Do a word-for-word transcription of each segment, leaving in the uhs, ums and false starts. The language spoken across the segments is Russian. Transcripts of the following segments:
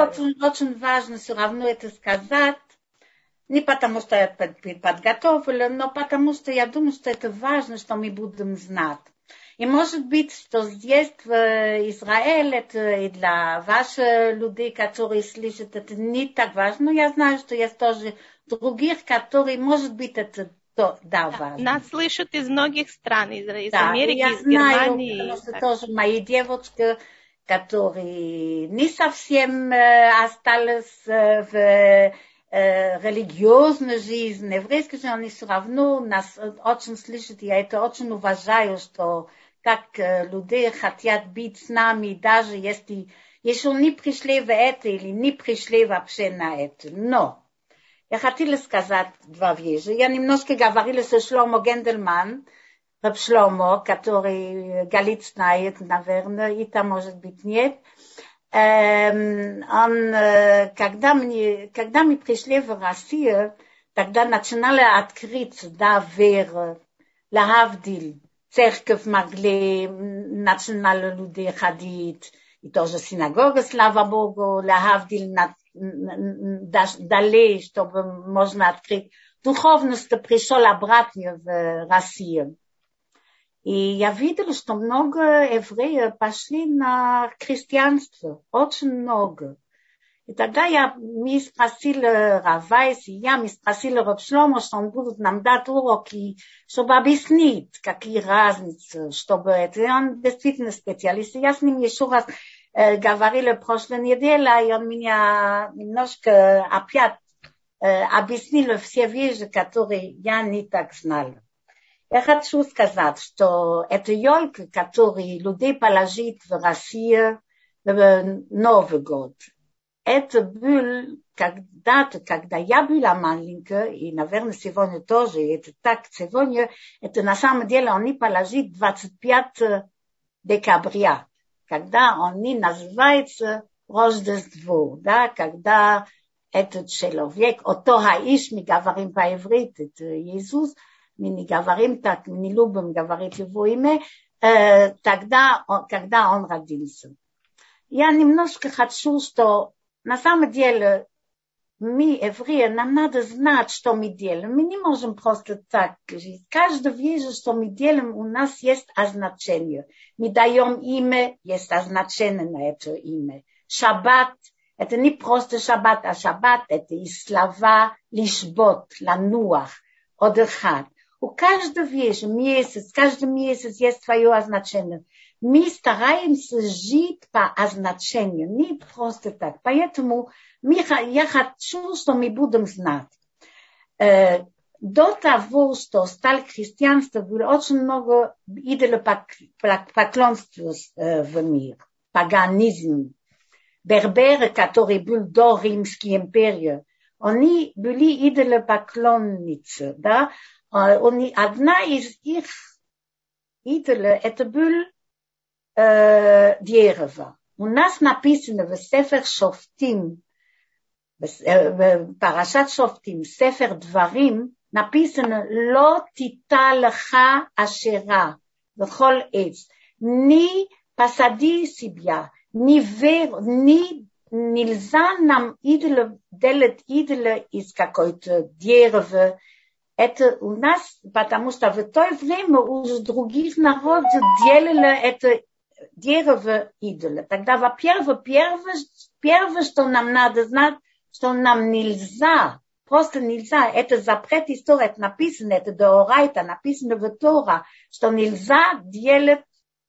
очень, очень важно все равно это сказать. Не потому, что я подготовила, но потому, что я думаю, что это важно, что мы будем знать. И может быть, что здесь в Израиле, это и для ваших людей, которые слышат, это не так важно. Но я знаю, что есть тоже других, которые, может быть, это то, да, да, важно. нас слышат из многих стран, из, из да, Америки, я из знаю, Германии. Потому что так. тоже мои девочки, которые не совсем э, остались э, в э, религиозной жизни, еврейской жизни, они все равно нас очень слышат, и я это очень уважаю, что как э, люди хотят быть с нами, даже если еще не пришли в это или не пришли вообще на это. Но я хотела сказать два вещи. Я немножко говорила со Шломо Гендельман, Раб Шломо, который Галит знает, наверное, и там, может быть, нет. Эм, он, когда, мне, когда мы пришли в Россию, тогда начинали открыть, да, веру, лахавдиль, церковь могли, начинали люди ходить, и тоже синагога, слава Богу, лахавдиль, далее, чтобы можно открыть. Духовность пришел обратно в Россию. И я видела, что много евреев пошли на христианство, очень много. И тогда я мне спросила Равайс, и я мне спросила Раб Шломо, что он будет нам дать уроки, чтобы объяснить, какие разницы, чтобы это. И он действительно специалист. И я с ним еще раз э, говорила в прошлой неделе, и он меня немножко опять э, объяснил все вещи, которые я не так знала. Я хочу сказать, что это елка, которую люди положили в Россию в Новый год. Это был когда-то, когда я была маленькая, и, наверное, сегодня тоже, и это так сегодня, это на самом деле они положили двадцать пятого декабря, когда они называются Рождество, да, когда этот человек, ото האיש, мы говорим по-иврит, это Иисус, мы не говорим так, мы не любим говорить его имя, э, тогда, когда он родился. Я немножко хочу, что на самом деле мы, евреи, нам надо знать, что мы делаем. Мы не можем просто так жить. Каждая вещь, что мы делаем, у нас есть означение. Мы даем имя, есть означение на это имя. Шаббат, это не просто шаббат, а шаббат, это и слова лишбот, лануах, отдыхать. У каждой вещи, месяц, каждый месяц есть свое означение. Мы стараемся жить по означению, не просто так. Поэтому мы, я хочу, что мы будем знать. Э, до того, что стало христианство, было очень много идолопоклонства э, в мире, паганизм. Берберы, которые были до Римской империи, они были идолопоклонницы, да. Они, одна из их идолов, это был э, дерево. У нас написано в Сефер Шофтим, в Парашат Шофтим, Сефер Дварим, написано «Ло тита леха ашера вхол эц». Не посади себя, не вер, не нельзя нам идола делать идола из какой-то дерева. Это у нас, потому что в то время уже других народов делали это дерево идола. Тогда, во-первых, первое, первое, что нам надо знать, что нам нельзя, просто нельзя, это запрет истории, это написано, это доорайта, написано в Тора, что нельзя делать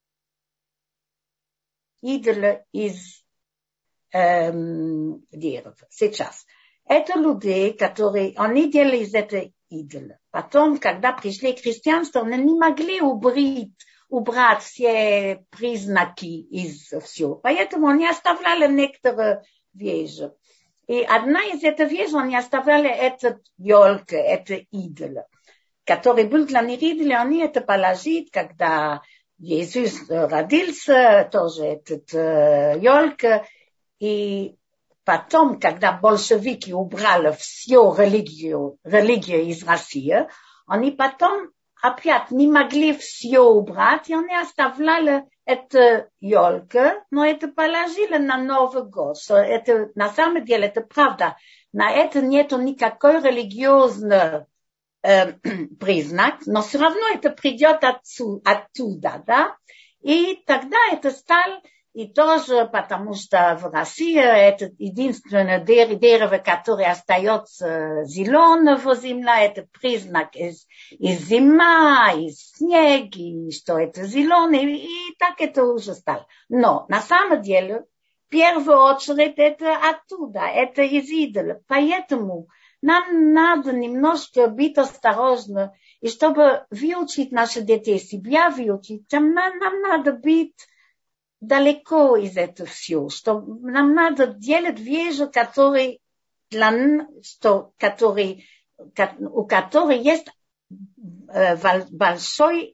идола из эм, дерева. Сейчас. Это люди, которые, они делали из этого идола. Потом, когда пришли к христианству, они не могли убрать, убрать все признаки из всего. Поэтому они оставляли некоторые вещи. И одна из этих вещей, они оставляли этот елка, это идола, который был для них идола, они это положили, когда Иисус родился, тоже этот елка, и потом, когда большевики убрали всю религию, религию из России, они потом опять не могли все убрать, и они оставляли это елка, но это положили на Новый год. Что это, на самом деле, это правда. На это нету никакой религиозный э, признак, но все равно это придет отцу, оттуда, да. И тогда это стало, и тоже потому что в России это единственное дерево, которое остается зеленого земля, это признак из, из зима, из снега, и что это зеленый, и так это уже стало. Но на самом деле, в первую очередь, это оттуда, это из идола. Поэтому нам надо немножко быть осторожны, и чтобы выучить наших детей, себя выучить, нам, нам надо быть далеко из этого всего, что нам надо делать вещи, которые, для, что, которые, у которых есть э, большой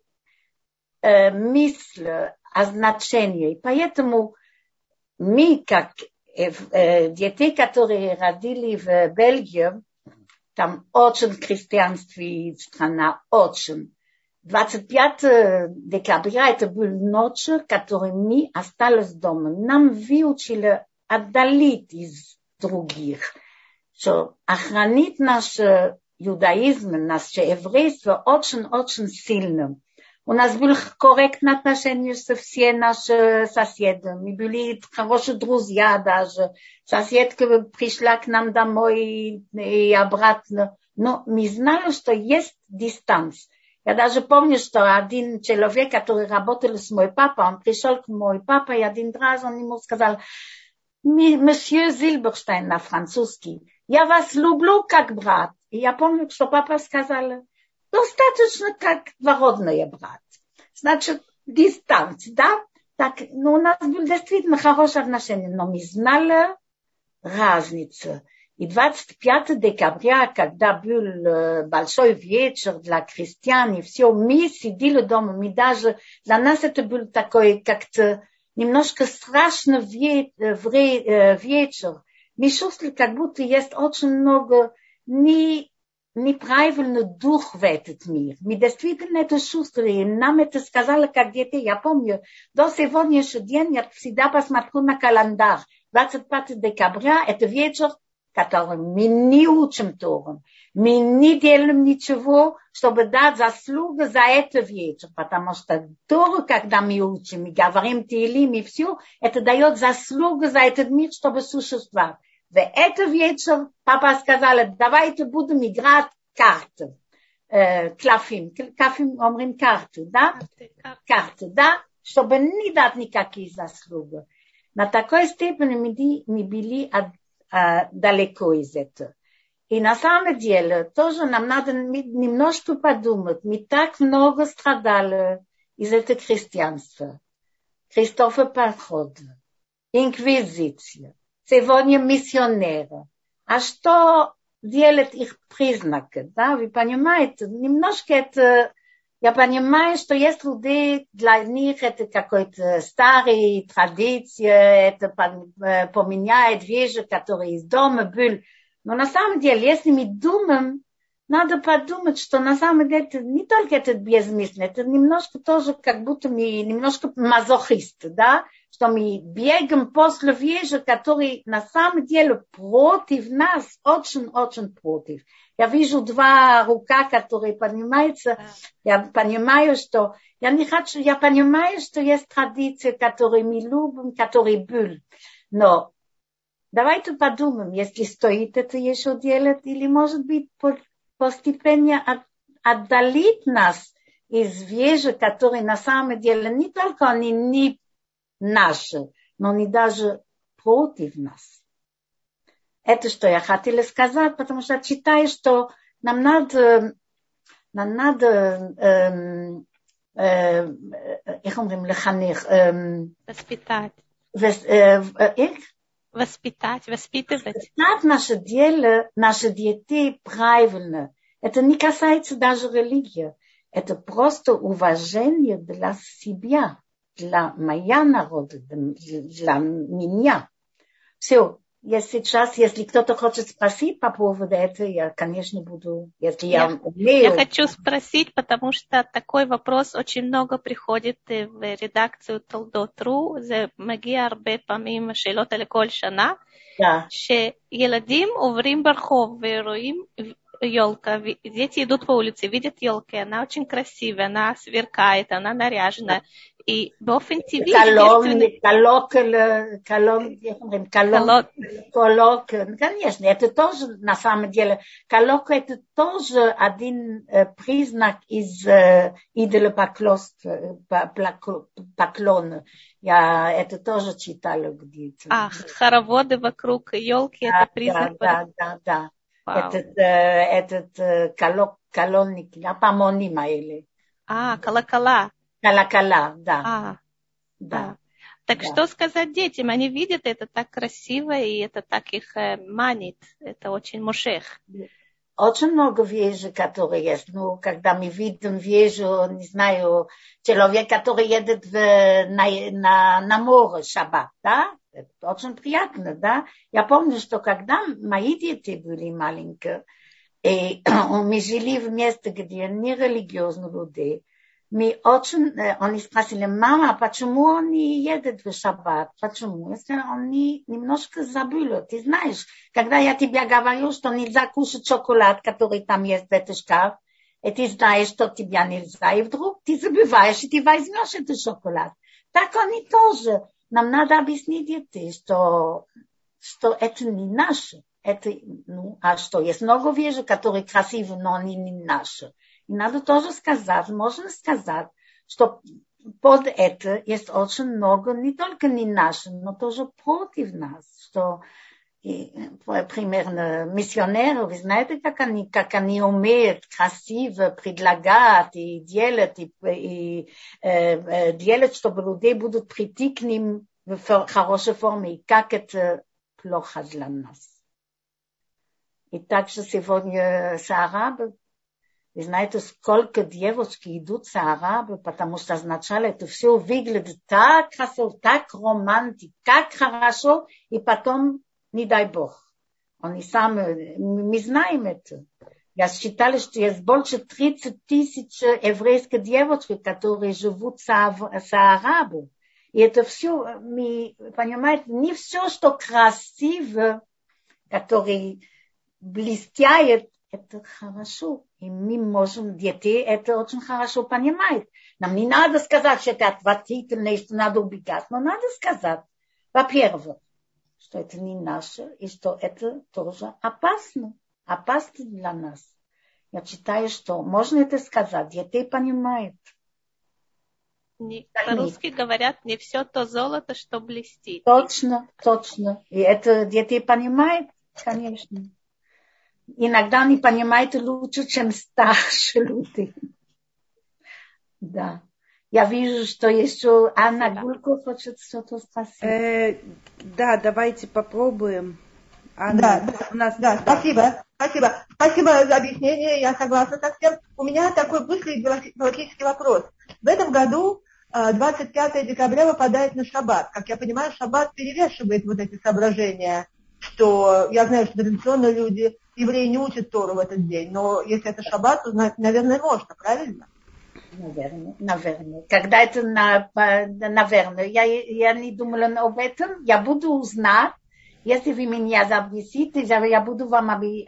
э, мысль о значении. Поэтому мы, как э, э, детей, которые родили в Бельгии, там очень христианская страна, очень. двадцать пятого декабря это был ночь, которой мы остались дома. Нам выучили отдалить из других, что охранить наш иудаизм, наше еврейство очень-очень сильно. У нас было корректное отношение со всеми нашими соседями. Мы были хорошие друзья даже. Соседка пришла к нам домой и обратно. Но мы знали, что есть дистанция. Я даже помню, что один человек, который работал с моим папой, он пришел к моему папе, и один раз он ему сказал: «Месье Зильберштейн» на французский, «Я вас люблю как брат». И я помню, что папа сказал: «Достаточно как двоюродный брат». Значит, дистанция, да? Так, ну, у нас было действительно хорошее отношение, но мы знали разницу. И двадцать пятого декабря, когда был большой вечер для крестьян, и все, мы сидели дома, мы даже, для нас это был такой как-то немножко страшный вечер. Мы чувствовали, как будто есть очень много не, неправильный дух в этот мир. Мы действительно это чувствовали, и нам это сказали как дети. Я помню, до сегодняшнего дня я всегда посмотрю на календарь. двадцать пятого декабря, это вечер, который мы не учим Тору. Мы не делаем ничего, чтобы дать заслугу за это вечер, потому что Тору, когда мы учим, мы говорим Теилим и все, это дает заслугу за этот мир, чтобы существовать. В этот вечер папа сказал: давайте будем играть карты. Э, клафим. Клафим, говорим карты, да? Карты, да? Чтобы не дать никакие заслуги. На такой степени мы, мы были от, а, далеко из этого. И на самом деле тоже нам надо немножко подумать. Мы так много страдали из этого христианства. Христовый поход, инквизиция, сегодня миссионеры. А что делает их признаки? Да? Вы понимаете, немножко это... Я понимаю, что есть люди, для них это какой-то старый традиция, это поменяет вещи, которые из дома были. Но на самом деле, если мы думаем, надо подумать, что на самом деле это не только это бессмысленно, это немножко тоже как будто мы немножко мазохисты, да, что мы бегаем после вещи, которые на самом деле против нас, очень-очень против. Я вижу два рука, которые поднимаются. Я понимаю, что я не хочу, я понимаю, что есть традиции, которые мы любим, которые были. Но давайте подумаем, если стоит это еще делать, или, может быть, постепенно от, отдалить нас из вещей, которые на самом деле не только они не наши, но они даже против нас. Это что я хотела сказать, потому что я считаю, что нам надо, нам надо, эм, э, איך אומרים, לחנך, эм, воспитать. вос, э, איך? Воспитать, воспитывать. Воспитать наше дело, наши детей правильно. Это не касается даже религии. Это просто уважение для себя, для моего народа, для меня. Все. я сейчас, если кто-то хочет спросить по поводу этого, я, конечно, буду, если я, я умею. Я хочу спросить, потому что такой вопрос очень много приходит в редакцию Толдот.ру, זה מגיע הרבה פעמים שאלות על כל שנה, שילדים עוברים ברחוב ורואים елка, дети идут по улице, видят елки, она очень красивая, она сверкает, она наряжена. И באופן טבעי, колонки, колонки, колонки, конечно, это тоже, на самом деле, колонка это тоже один признак из идолопоклонства, поклона. Я это тоже читала где-то. А, хороводы вокруг елки, это признак? Да, да, да. Этот, этот колонник, הפעמונים האלה. А, колокола. Колокола, да. А, да. А. Так да. что сказать детям? Они видят, это так красиво, и это так их э, манит. Это очень мушех. Очень много вещей, которые есть. Ну, когда мы видим вещи, не знаю, человек, который едет в, на, на, на море шаббат, да? Это очень приятно, да? Я помню, что когда мои дети были маленькие, и мы жили в месте, где не религиозные люди, мы очень, они спросили, мама, почему он не едет в шаббат? Почему? Если он не, немножко забыл, ты знаешь, когда я тебе говорю, что нельзя кушать шоколад, который там есть в этом шкафе, и ты знаешь, что тебе нельзя, и вдруг ты забываешь, и ты возьмешь этот шоколад. Так они тоже. Нам надо объяснить детей, что, что это не наше. Это, ну, а что? Есть много вещей, которые красивые, но они не наши. И надо тоже сказать, можно сказать, что под это есть очень много, не только не наши, но тоже против нас, что и, примерно миссионеры, вы знаете, как они, как они умеют красиво предлагать и делать, и, и э, делать, чтобы люди будут прийти к ним в хорошей форме, и как это плохо для нас. И также сегодня с арабами, вы знаете, сколько девочки идут с арабами, потому что сначала это все выглядит так красиво, так романтично, так хорошо, и потом, не дай бог. Они сами, мы знаем это. Я считала, что есть больше тридцать тысяч еврейских девочек, которые живут с арабами. И это все, мы, понимаете, не все, что красиво, которое блестяет, это хорошо. И мы можем, дети это очень хорошо понимают. Нам не надо сказать, что это отвратительно, и что надо убегать. Но надо сказать, во-первых, что это не наше, и что это тоже опасно. Опасно для нас. Я считаю, что можно это сказать. Дети понимают. Не, по-русски говорят, не все то золото, что блестит. Точно, точно. И это дети понимают, конечно. Иногда не понимают лучше, чем старшие люди. Да. Я вижу, что еще Анна Гулько хочет что-то спросить. Э, да, давайте попробуем. Анна, да, да, у нас... да, спасибо, спасибо. Спасибо за объяснение, я согласна со всем. У меня такой быстрый галактический вопрос. В этом году двадцать пятое декабря выпадает на шаббат. Как я понимаю, шаббат перевешивает вот эти соображения, что я знаю, что традиционные люди, евреи не учат Тору в этот день, но если это шаббат, то, наверное, можно, правильно? Наверное, наверное. Когда это, на, наверное, я, я не думала об этом, я буду узнать, если вы меня объясните, я буду вам объяснить,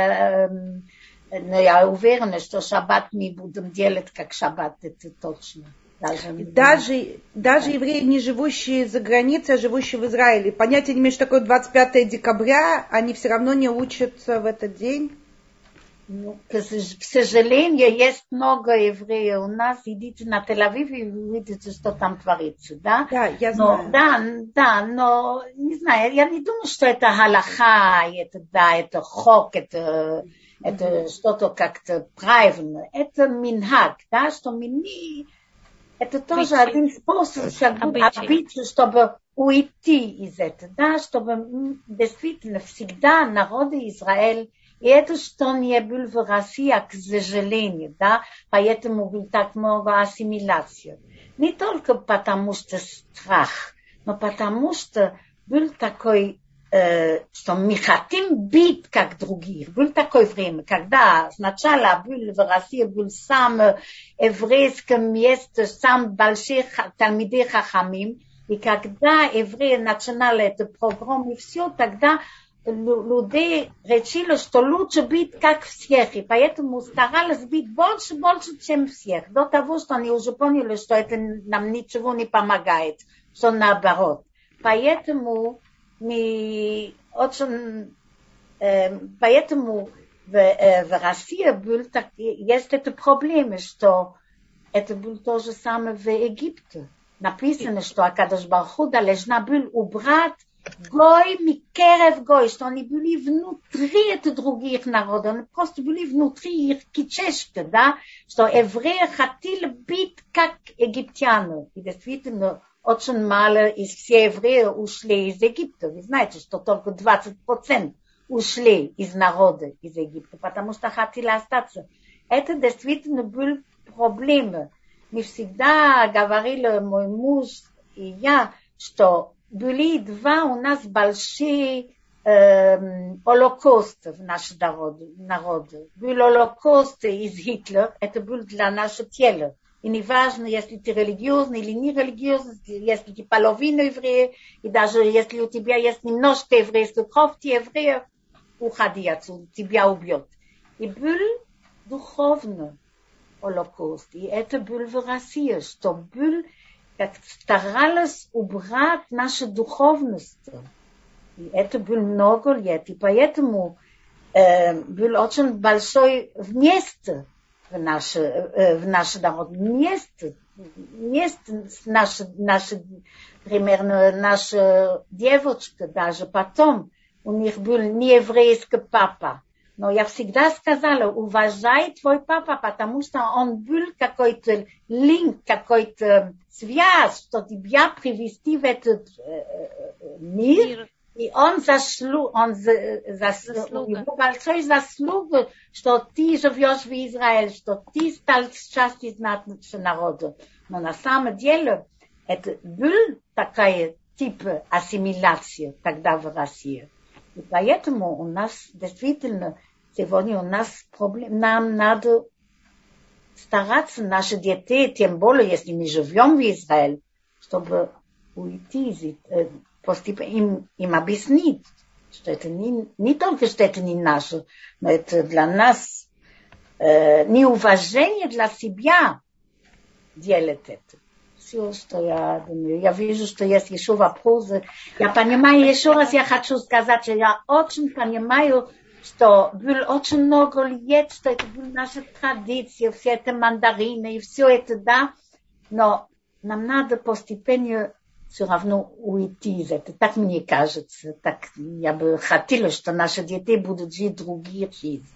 я уверена, что шаббат мы будем делать как шаббат, это точно. Даже, даже, даже евреи, не живущие за границей, а живущие в Израиле, понятия не имеют, что такое двадцать пятое декабря, они все равно не учатся в этот день? Ну, к сожалению, есть много евреев у нас. Идите на Тель-Авив и видите, что там творится, да? Да, я знаю. Но, да, да, но не знаю, я не думаю, что это галаха, это, да, это хок, это, это mm-hmm. что-то как-то правильно. Это минхаг, да, что мы не... Это тоже Обычай. Один способ, обычай, чтобы уйти из этого, да, чтобы действительно всегда народы Израиля. И это, что не был в России, к сожалению, да, поэтому было так много ассимиляции. Не только потому, что страх, но потому, что был такой что мы хотим быть как других. Было такое время, когда сначала был в России был сам еврейское место, сам больших талмидей хахамим, и когда евреи начинали этот программ и все, тогда люди решили, что лучше быть как всех, и поэтому старались быть больше, больше, чем всех, до того, что они уже поняли, что это нам ничего не помогает, что наоборот. Поэтому мы очень, э, поэтому в, э, в России был так, есть эта проблема, что это было то же самое в Египте. Написано, что Акадош Барух Ху должна был убрать гой микерев гой, что они были внутри этих других народов, они просто были внутри их кичешки, да, что евреи хотели быть как египтяне. И действительно, очень мало из всех евреев ушли из Египта. Вы знаете, что только двадцать процентов ушли из народа из Египта, потому что хотели остаться. Это действительно была проблема. Мы всегда говорили, мой муж и я, что были два у нас большие э, холокосты в нашем народе. Был холокост из Гитлера, это был для нашего тела. И не важно, если ты религиозный или не религиозный, если ты половина еврея, и даже если у тебя есть немножко еврейской крови, ты еврея, уходи отсюда, тебя убьет. И был духовный холокост. И это был в России, что был, как старались убрать нашу духовность. И это было много лет. И поэтому э, был очень большой вместе в наше, э, в наш народ. Вместе, вместе наши, наши, примерно наша девочка, даже потом, у них был нееврейский папа. Но я всегда сказала, уважай твой папа, потому что он был какой-то линк, какой-то связь, что тебя привести в этот э, мир. мир. И он заслуг, он заслуг, у него большой заслуга, что ты живешь в Израиле, что ты стал частью нашего народа. Но на самом деле это был такая типа ассимиляции тогда в России. И поэтому у нас действительно сегодня у нас проблем. Нам надо стараться, наши дети, тем более, если мы живем в Израиле, чтобы уйти из э, им, им объяснить, что это не, не только, что это не наше, но это для нас э, неуважение для себя делать это. Все, что я думаю. Я вижу, что есть еще вопросы. Я понимаю, еще раз я хочу сказать, что я очень понимаю, что было очень много лет, что это была наша традиция, все это мандарины и все это, да, но нам надо постепенно все равно уйти из этого. Так мне кажется. Так я бы хотела, что наши дети будут жить другие жизни.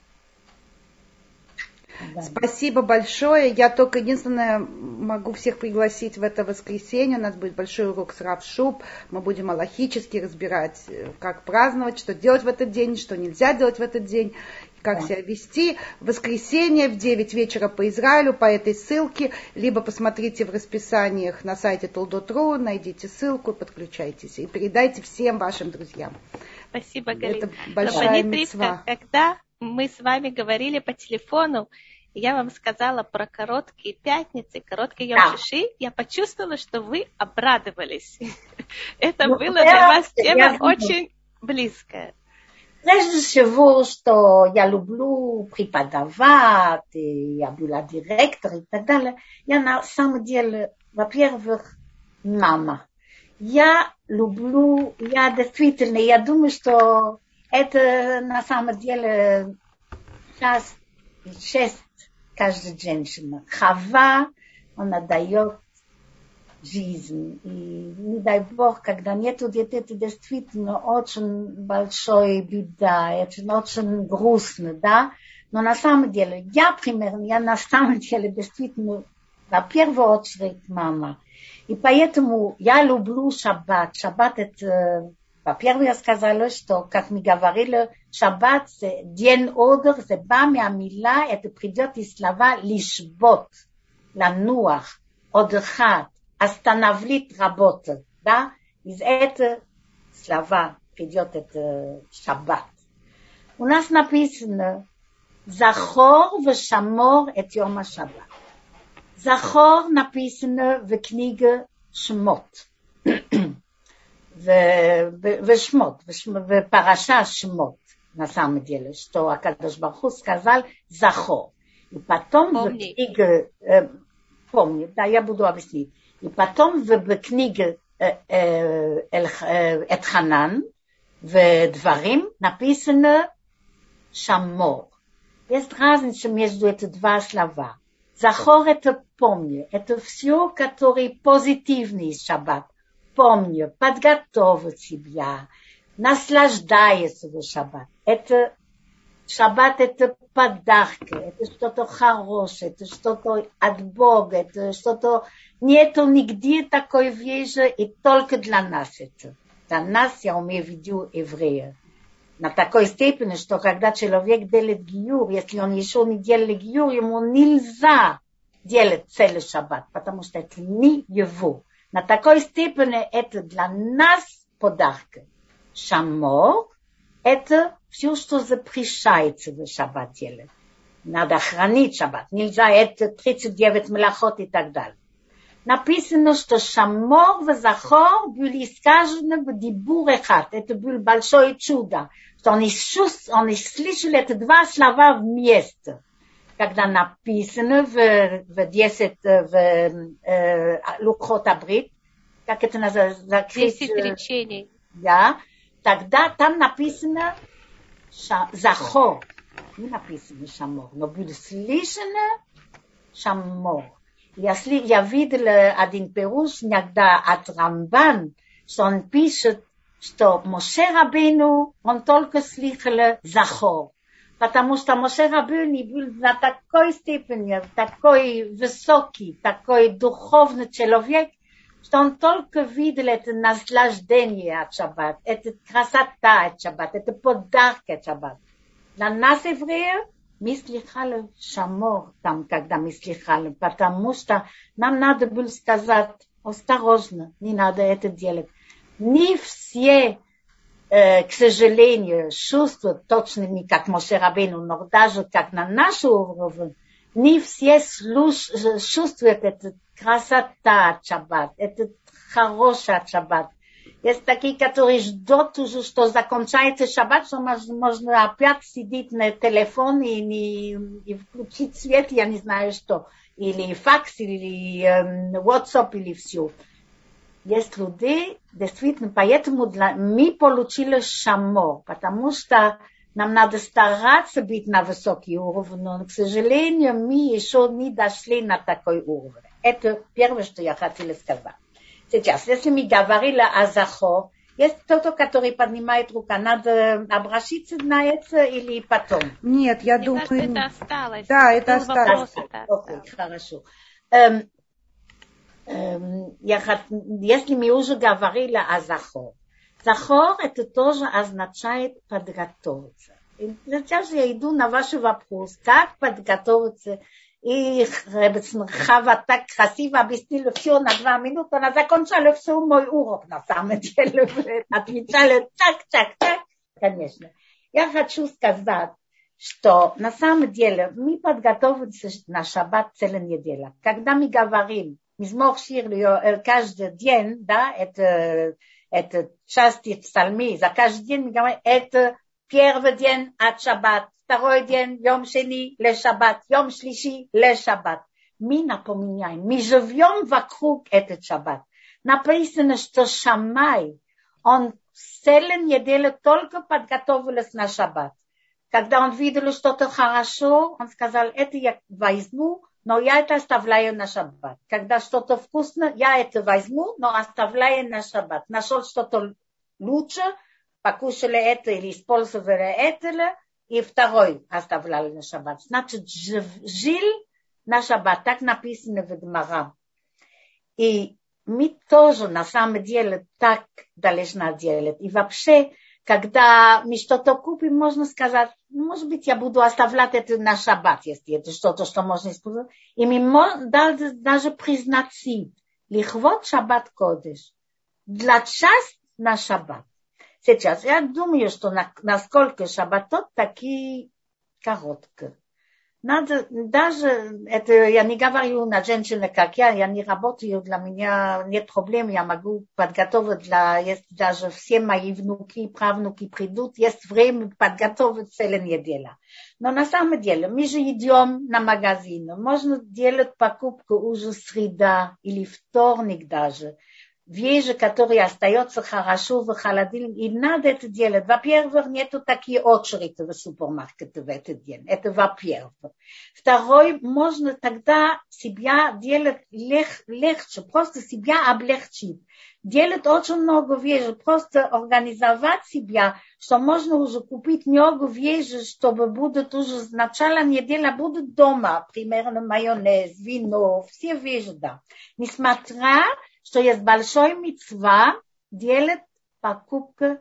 Да. Спасибо большое. Я только единственное могу всех пригласить в это воскресенье. У нас будет большой урок с Рав Шуб. Мы будем алахически разбирать, как праздновать, что делать в этот день, что нельзя делать в этот день, как да. себя вести. В воскресенье в девять вечера по Израилю, по этой ссылке. Либо посмотрите в расписаниях на сайте толдот точка ру, найдите ссылку, подключайтесь и передайте всем вашим друзьям. Спасибо, Галина. Это большая мицва. Когда мы с вами говорили по телефону, я вам сказала про короткие пятницы, короткие йом шиши, я почувствовала, что вы обрадовались. Это ну, было для вас тема очень близкая. Прежде всего, что я люблю преподавать, и я была директор и так далее, я на самом деле, во-первых, мама. Я люблю, я действительно, я думаю, что это на самом деле сейчас честь каждой женщины. Хава, она дает жизнь. И не дай Бог, когда нету детей, это действительно очень большая беда, это очень грустно, да. Но на самом деле, я примерно, я на самом деле действительно, в первую очередь, мама. И поэтому я люблю шаббат. Шаббат это... Во-первых, я сказала, что, как мы говорили, шаббат – это день отдыха, это бамиамила, это придет из слова лишбот, лануах, отдыхать, остановить работу, да? Из этого слова придет это шаббат. У нас написано «Захор вешамор эт йом шаббат». Захор написано в книге Шмот. ושמות, ופרשה שמות, на самом деле, что Акадош Барух Ху сказал «захор». И потом в книге, э, помни, да, я буду объяснить. И потом в, в книге э, э, э, Эт-Ханан, в Дворим, написано «шамор». Есть разница между этими два слова. «Захор» — это «помни», это все, которые позитивные из шаббат. Помни, подготовить себя, наслаждаясь в шаббат. Это шаббат, это подарки, это что-то хорошее, это что-то от Бога, это что-то... Нету нигде такой вещи, и только для нас это. Для нас, я имею в виду еврея. На такой степени, что когда человек делает гиюр, если он еще не делал гиюр, ему нельзя делать целый шаббат, потому что это не его. На такой степени это для нас подарки. Шамор – это все, что запрещается в шаббат делать. Надо хранить шаббат. Нельзя это тридцать девять мелахот и так далее. Написано, что шамор и захор были сказаны в дибур эхат. Это было большое чудо, что они, они слышали эти два слова вместе. Когда написано в, в десять, в э, Лукхот Абрит, как это называется? Десять речений. Да, тогда там написано ша, захор, не написано шамор, но было слышано шамор. Если я видела один пируш иногда от Рамбан, что он пишет, что Моше Рабейну, он только слышал захор. Потому что Моше Рабейну был на такой степени, такой высокий, такой духовный человек, что он только видел это наслаждение от шаббат, это красота от шаббат, это подарки от шаббат. Для нас, евреев, мы слыхали шамор там, когда мы слыхали, потому что нам надо было сказать осторожно, не надо это делать. Не все... к сожалению, чувствуют точно не как Моше Рабейну, но даже как на нашем уровне, не все слуш... чувствуют эту красота от шаббат, это хороший от шаббат. Есть такие, которые ждут уже, что закончается шаббат, что можно опять сидеть на телефоне и, не... и включить свет, я не знаю что, или факс, или э, WhatsApp, или все. Есть люди, действительно, поэтому для... мы получили шамор, потому что нам надо стараться быть на высокий уровень, но, к сожалению, мы еще не дошли на такой уровень. Это первое, что я хотела сказать. Сейчас, если мы говорили о захор, есть кто-то, который поднимает руку, надо обращаться на это или потом? Нет, я Мне думаю... кажется, это осталось. Да, это осталось. Окей, хорошо. Эм, Я, если мы уже говорили о захор, захор это тоже означает подготовиться. И сейчас я иду на ваш вопрос, как подготовиться. И Хава так красиво объяснила все на два минуты, она закончила все мой урок на самом деле, отвечала так, так, так, конечно. Я хочу сказать, что на самом деле мы подготовимся на шаббат целую неделю. Когда мы говорим Мизмор шир каждый день, да, это, это части псалми, за каждый день мы говорим, это первый день от шаббат, второй день, йом шени, ле шаббат, йом шлиши, ле шаббат. Мы напоминаем, мы живем вокруг этот шаббат. Написано, что Шамай, он целую неделю только подготовился на шаббат. Когда он видел что-то хорошо, он сказал, это я возьму, но я это оставляю на шаббат. Когда что-то вкусно, я это возьму, но оставляю на шаббат. Нашел что-то лучше, покушали это или использовали это, и второй оставляли на шаббат. Значит, жил на шаббат, так написано в Гмара. И мы тоже на самом деле так должны делать. И вообще, когда мы что-то купим, можно сказать, может быть, я буду оставлять это на шаббат, если это что-то, что можно использовать. И мы можем даже, даже признать си, лихвот шаббат кодеш, для часть на шаббат. Сейчас я думаю, что на, насколько шаббатот такие короткие. Надо даже, это я не говорю на женщины, как я, я не работаю, для меня нет проблем, я могу подготовить для, если даже все мои внуки, правнуки придут, есть время подготовить целую неделю. Но на самом деле, мы же идем на магазин, можно делать покупку уже среда или вторник даже, вещи, которые остаются хорошо в холодильнике, и надо это делать. Во-первых, нету такие очереди в супермаркете в этот день. Это во-первых. Второй, можно тогда себя делать лег, легче, просто себя облегчить. Делать очень много вещей, просто организовать себя, что можно уже купить много вещей, чтобы будут уже с начала недели будут дома, примерно майонез, вино, все вещи, да. Несмотря что есть большой мицва делать покупку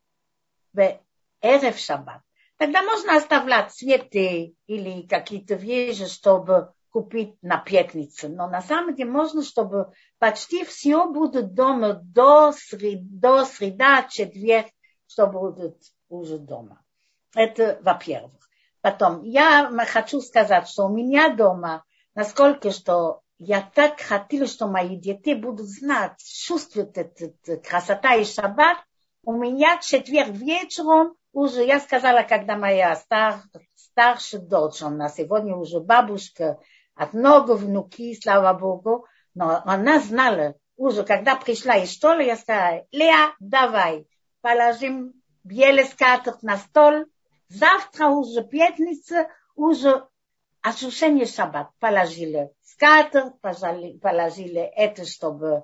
в эрев шаббат. Тогда можно оставлять цветы или какие-то вещи, чтобы купить на пятницу. Но на самом деле можно, чтобы почти все будет дома до среды, до среда, четверг, чтобы будут уже дома. Это во-первых. Потом, я хочу сказать, что у меня дома, насколько что я так хотела, что мои дети будут знать, чувствовать эту красоту и шаббат. У меня четверг вечером уже, я сказала, когда моя стар, старшая дочь, она сегодня уже бабушка, от много внуки, слава Богу, но она знала, уже когда пришла из школы, я сказала, Леа, давай, положим белый скатерть на стол, завтра уже пятница, уже ощущение шаббат положили скатерть, положили это, чтобы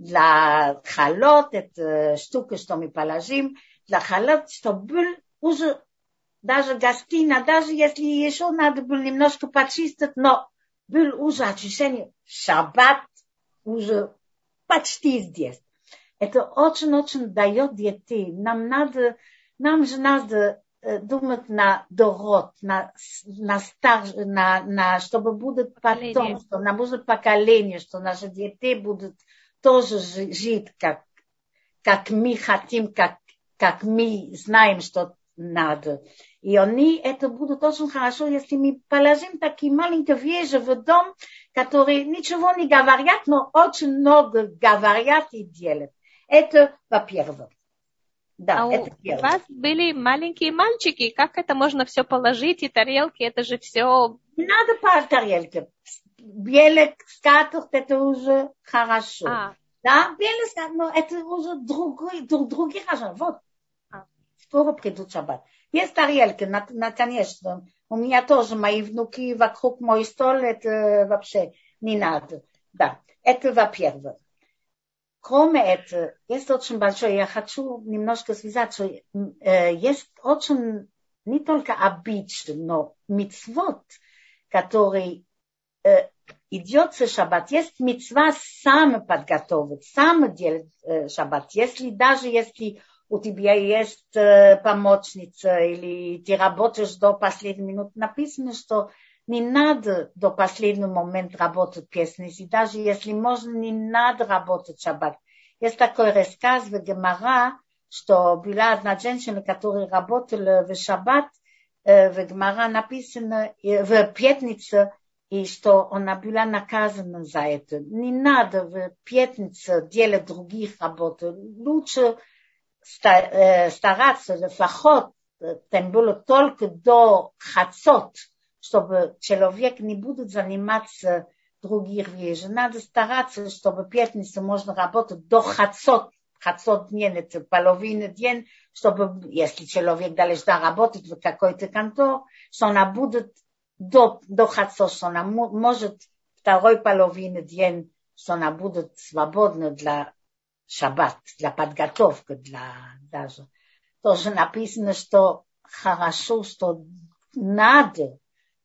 для халот, это штука, что мы положим, для халот, чтобы был уже даже гостиная, даже если еще надо было немножко почистить, но был уже ощущение шаббат уже почти здесь. Это очень-очень дает детей. Нам надо, нам же надо думать на дород, на, на стар, на, на, чтобы будут потом, что на будет поколение, что наши дети будут тоже жить, как, как мы хотим, как, как мы знаем, что надо. И они, это будут очень хорошо, если мы положим такие маленькие вещи в дом, которые ничего не говорят, но очень много говорят и делают. Это во-первых. Да, а это у первое. Вас были маленькие мальчики, как это можно все положить, и тарелки, это же все... Не надо по тарелке. Белый скатерть, это уже хорошо. А. Да, белый скатерть, но это уже другой, друг, другие хорошо. Вот, а. Скоро придут шаббат. Есть тарелки, на, на, конечно. У меня тоже мои внуки вокруг мой стол, это вообще не надо. Да, это во-первых. Кроме этого, есть очень большое, я хочу немножко связать, что э, есть очень, не только обычаи, но мицвот, который э, идет в шаббат. Есть мицва сам подготовить, сам делать э, шаббат. Если, даже если у тебя есть э, помощница или ты работаешь до последней минуты, написано, что не надо до последнего момента работать песни, и даже если можно, не надо работать в шаббат. Есть такой рассказ в Гемара, что была одна женщина, которая работала в шаббат, в Гемара написано, в пятницу, и что она была наказана за это. Не надо в пятницу делать других работ. Лучше стараться, лефахот, там было только до хацот, чтобы человек не будет заниматься других вещей. Надо стараться, чтобы пятницу можно работать до хацот, хацот день, это половина день, чтобы, если человек должен работать в какой-то контор, что она будет до, до хацот, что она может второй половины день, что она будет свободна для шаббат, для подготовки, для даже. Тоже написано, что хорошо, что надо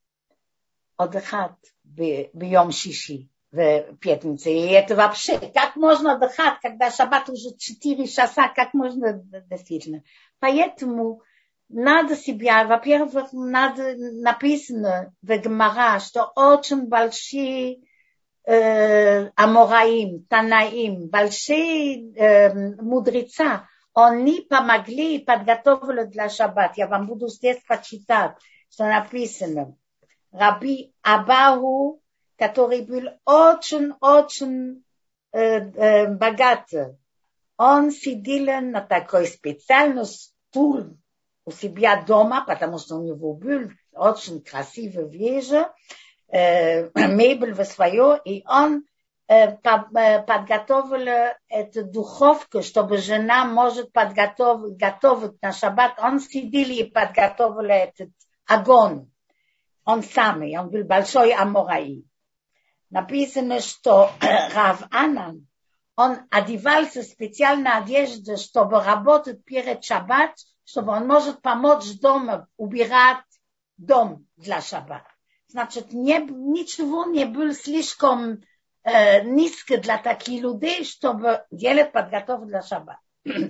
отдыхать бьем шиши в пятницу. И это вообще, как можно отдыхать, когда шаббат уже четыре часа, как можно действительно. Поэтому надо себя, во-первых, надо написано в Гемара, что очень большие э, амораим, танаим, большие э, мудреца, они помогли и подготовили для шаббат. Я вам буду здесь почитать, что написано. Раби Абаху, который был очень-очень э, э, богатый, он сидел на такой специальный стул у себя дома, потому что у него был очень красивый вещь, э, мебель в свое, и он э, по, э, подготовил эту духовку, чтобы жена может подготовить готовить на шаббат. Он сидел и подготовил этот огонь. Он самый, он был большой амораи. Написано, что Рав Анан, он одевался в специальную одежду, чтобы работать перед шаббат, чтобы он может помочь дома убирать дом для шаббат. Значит, не, ничего не было слишком э, низко для таких людей, чтобы делать подготовку для шаббат.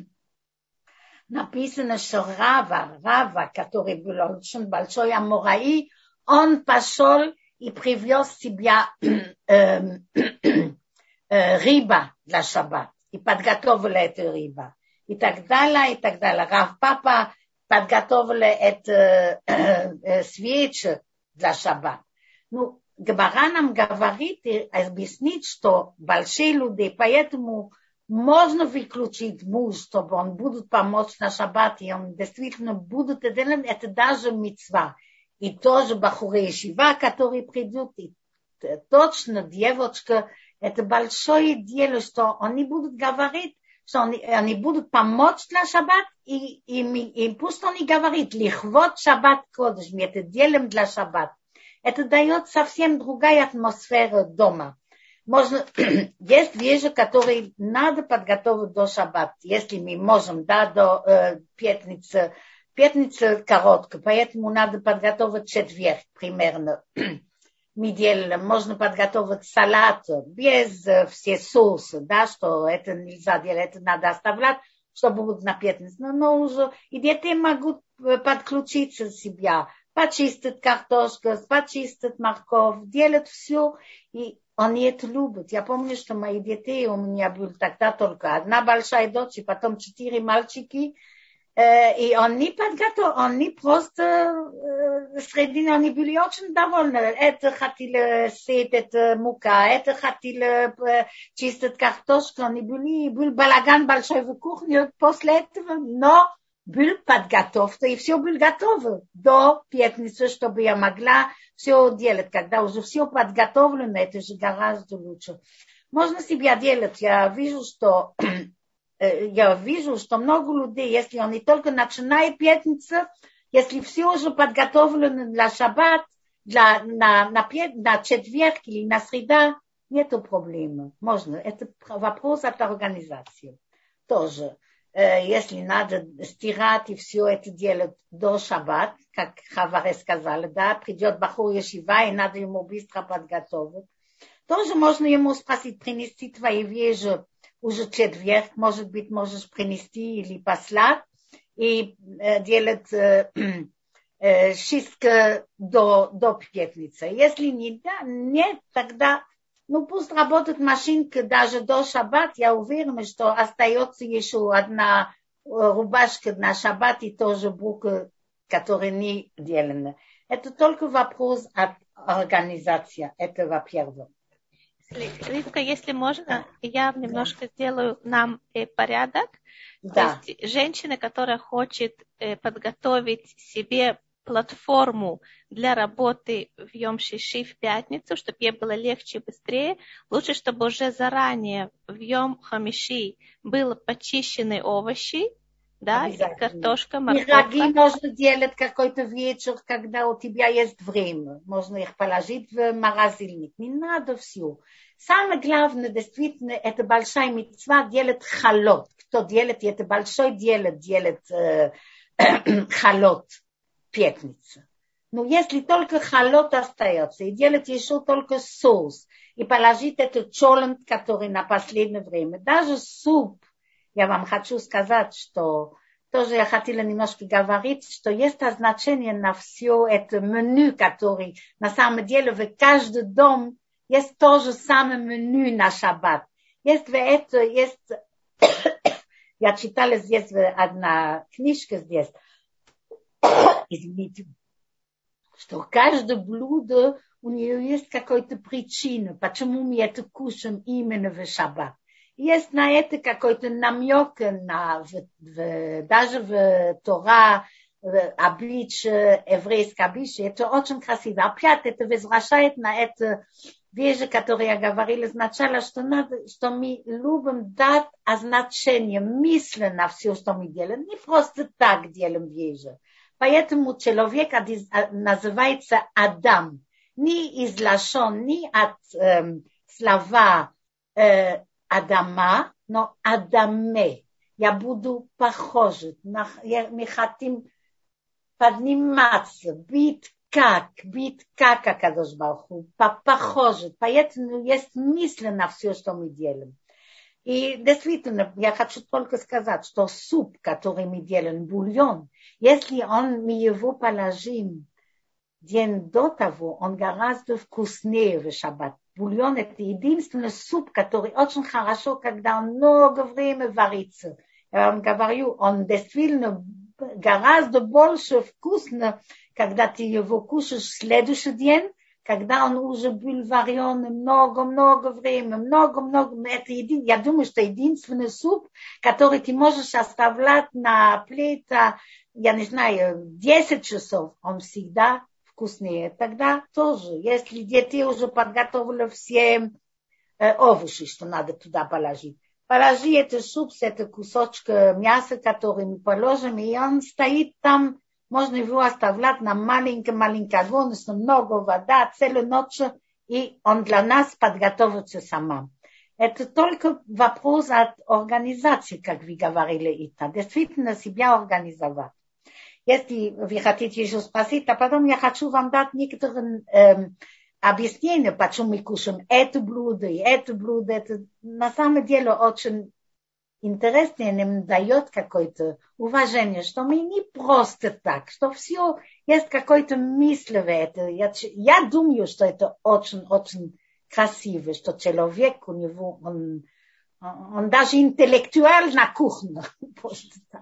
Написано, что Рава, Рава, который был очень большой амораи, он пошел и привез себя э, э, э, рыба для шаббат и подготовил эту рыбу. И так далее, и так далее. Рав Папа подготовил эту э, э, свечу для шаббат. Ну, Гемара нам говорит и объяснит, что большие люди, поэтому можно выключить муж, чтобы он будет помочь на шаббат, и он действительно будет делать, это даже мицва. И тоже бахуры ешива, которые придут, и точно девочка, это большое дело, что они будут говорить, что они, они будут помочь на шаббат, и, и, и пусть они говорят, лихвот шаббат кодыш, мы это делаем для шаббат. Это дает совсем другая атмосфера дома. Можно, есть вещи, которые надо подготовить до шаббат, если мы можем, да, до э, пятницы. Пятница короткая, поэтому надо подготовить четверг примерно. Мы делаем, можно подготовить салат без э, все соусы, да, что это нельзя делать, это надо оставлять, чтобы будет на пятницу. Но, но уже и дети могут подключиться к себе, почистить картошку, почистить морковь, делать все, и они это любят. Я помню, что мои дети, у меня были тогда только одна большая дочь, и потом четыре мальчики, и они подготовили, они просто среди они были очень довольны. Это хотели сеять, это мука, это хотели чистить картошку, они были, был балаган большой в кухне после этого, но был подготовка, и все было готово до пятницы, чтобы я могла все делать. Когда уже все подготовлено, это же гораздо лучше. Можно себя делать. Я вижу, что я вижу, что много людей, если они только начинают пятницу, если все уже подготовлено для шаббат, для, на, на, на четверг или на среда, нету проблемы. Можно. Это вопрос от организации. Тоже. Если надо стирать и все это делать до шаббат, как Хаваре сказала, да, придет бахур ешива и надо ему быстро подготовить. Тоже можно ему спросить, принести твои вещи уже четверг, может быть, можешь принести или послать и э, делать э, э, чистку до, до пятницы. Если не, да, нет, тогда ну пусть работает машинка даже до шаббат. Я уверена, что остается еще одна рубашка на шаббат и тоже буква, которая не делана. Это только вопрос от организации. Это во-первых. Ривка, если можно, я немножко сделаю нам э, порядок. Да. То есть женщина, которая хочет э, подготовить себе платформу для работы в Йом-Шиши в пятницу, чтобы ей было легче и быстрее, лучше, чтобы уже заранее в Йом-Хамиши были почищены овощи, да, и картошка, морковка. Пироги можно делать какой-то вечер, когда у тебя есть время. Можно их положить в морозильник. Не надо все. Самое главное, действительно, это большая мицва делать халот. Кто делает, это большое дело делать э, халот пятница. Но если только халот остается, и делать еще только соус, и положить этот чолент, который на последнее время, даже суп, я вам хочу сказать, что тоже я хотела немножко говорить, что есть значение на все это меню, который на самом деле в каждом доме есть тоже самое меню на шаббат. Есть в это, есть Я читала здесь одна книжка здесь, извините, что каждое блюдо, у нее есть какая-то причина, почему мы это кушаем именно в шаббат. Есть на это какой-то намек, на, в, в, даже в Тора, обычай, еврейский обычай. Это очень красиво. Опять это возвращает на это вещи, которые я говорила сначала, что, надо, что мы любим дать значение, мысли на все, что мы делаем. Не просто так делаем вещи. Поэтому человек называется Адам. Не из лашон, не от э, слова э, Адама, но Адаме. Я буду похож. Мы хотим подниматься, быть как, быть как Акадош Барух Ху, похож. Поэтому есть мысли на все, что мы делаем. И действительно, я хочу только сказать, что суп, который мы делаем, бульон, если он, мы его положим день до того, он гораздо вкуснее в шаббат. Бульон – это единственный суп, который очень хорошо, когда он много времени варится. Я вам говорю, он действительно гораздо больше вкусно, когда ты его кушаешь в следующий день, когда он уже был варен много-много времени, много-много. Это един... Я думаю, что единственный суп, который ты можешь оставлять на плите, я не знаю, десять часов, он всегда вкуснее. Тогда тоже, если дети уже подготовили все э, овощи, что надо туда положить, положи этот суп с этого кусочка мяса, который мы положим, и он стоит там, можно его оставлять на маленький-маленький огонь, с много вода, целую ночь, и он для нас подготовится сама. Это только вопрос от организации, как вы говорили, это действительно себя организовать. Если вы хотите еще спросить, а потом я хочу вам дать некоторые э, объяснения, почему мы кушаем это блюдо и это блюдо. Это на самом деле очень интересно, нам дает какое-то уважение, что мы не просто так, что все есть какой-то мысль в этом. Я, я думаю, что это очень-очень красиво, что человек у него, он, он даже интеллектуал на кухне. Просто так.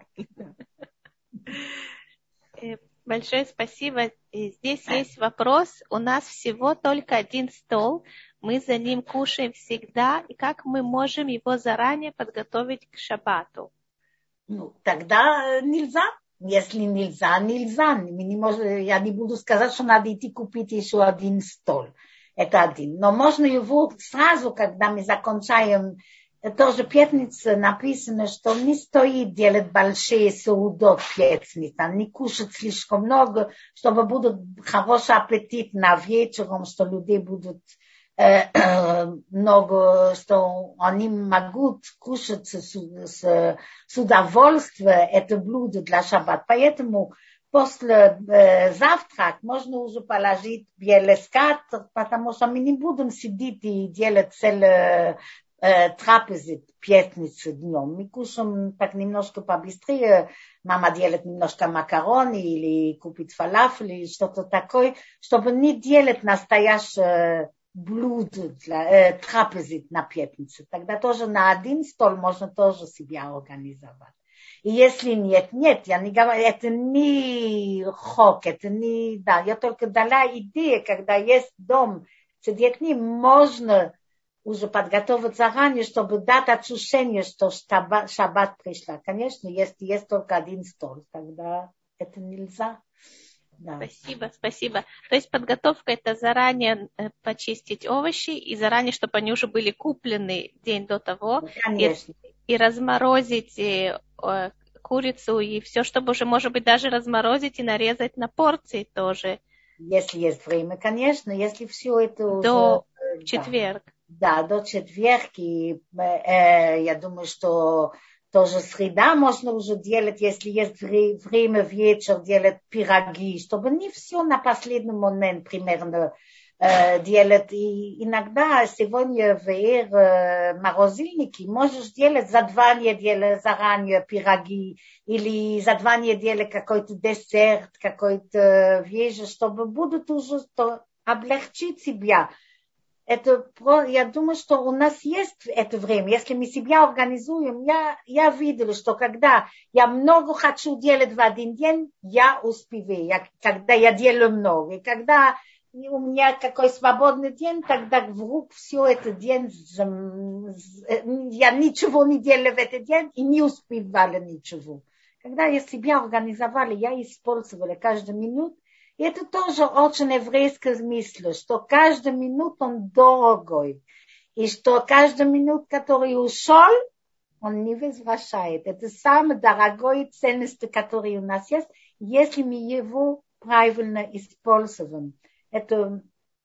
Большое спасибо. Здесь есть вопрос. У нас всего только один стол. Мы за ним кушаем всегда. И как мы можем его заранее подготовить к шаббату? Ну, тогда нельзя. Если нельзя, нельзя. Мы не можем, я не буду сказать, что надо идти купить еще один стол. Это один. Но можно его сразу, когда мы закончаем. Тоже пятница написано, что не стоит делать большие саудот пятница, не кушать слишком много, чтобы будет хороший аппетит на вечером, что люди будут э, э, много, что они могут кушать с, с, с удовольствием это блюдо для шаббат. Поэтому после э, завтрака можно уже положить белый скатерть, потому что мы не будем сидеть и делать целое трапезы пятницы днем. Мы кушаем так немножко побыстрее. Мама делает немножко макароны или купит фалафель или что-то такое, чтобы не делать настоящее блюдо для э, трапезы на пятницу. Тогда тоже на один стол можно тоже себя организовать. И если нет, нет, я не говорю, это не хок, это не, да, я только дала идею, когда есть дом с детьми, можно уже подготовить заранее, чтобы дать ощущение, что шаббат, шаббат пришла. Конечно, если есть только один стол, тогда это нельзя. Да. Спасибо, спасибо. То есть подготовка – это заранее почистить овощи и заранее, чтобы они уже были куплены день до того. Конечно. И, и разморозить и, э, курицу и все, чтобы уже, может быть, даже разморозить и нарезать на порции тоже. Если есть время, конечно. Если все это до уже... четверг. Да, до четверги. Э, я думаю, что тоже среда можно уже делать, если есть время вечер делать пироги, чтобы не все на последний момент примерно э, делать. И иногда сегодня в э, морозильнике можешь делать за два недели заранее пироги или за два недели какой-то десерт, какой-то вещь, чтобы будут уже то, облегчить себя. это, я думаю, что у нас есть это время. Если мы себя организуем, я, я видела, что когда я много хочу делать в один день, я успеваю. Я, когда я делаю много. И когда у меня какой свободный день, тогда вдруг все это день, я ничего не делала в этот день и не успевала ничего. Когда я себя организовала, я использовала каждую минуту. И это тоже очень еврейская мысль, что каждая минута он дорогой. И что каждая минута, который ушел, он не возвращает. Это самая дорогая ценность, которая у нас есть, если мы его правильно используем. Это,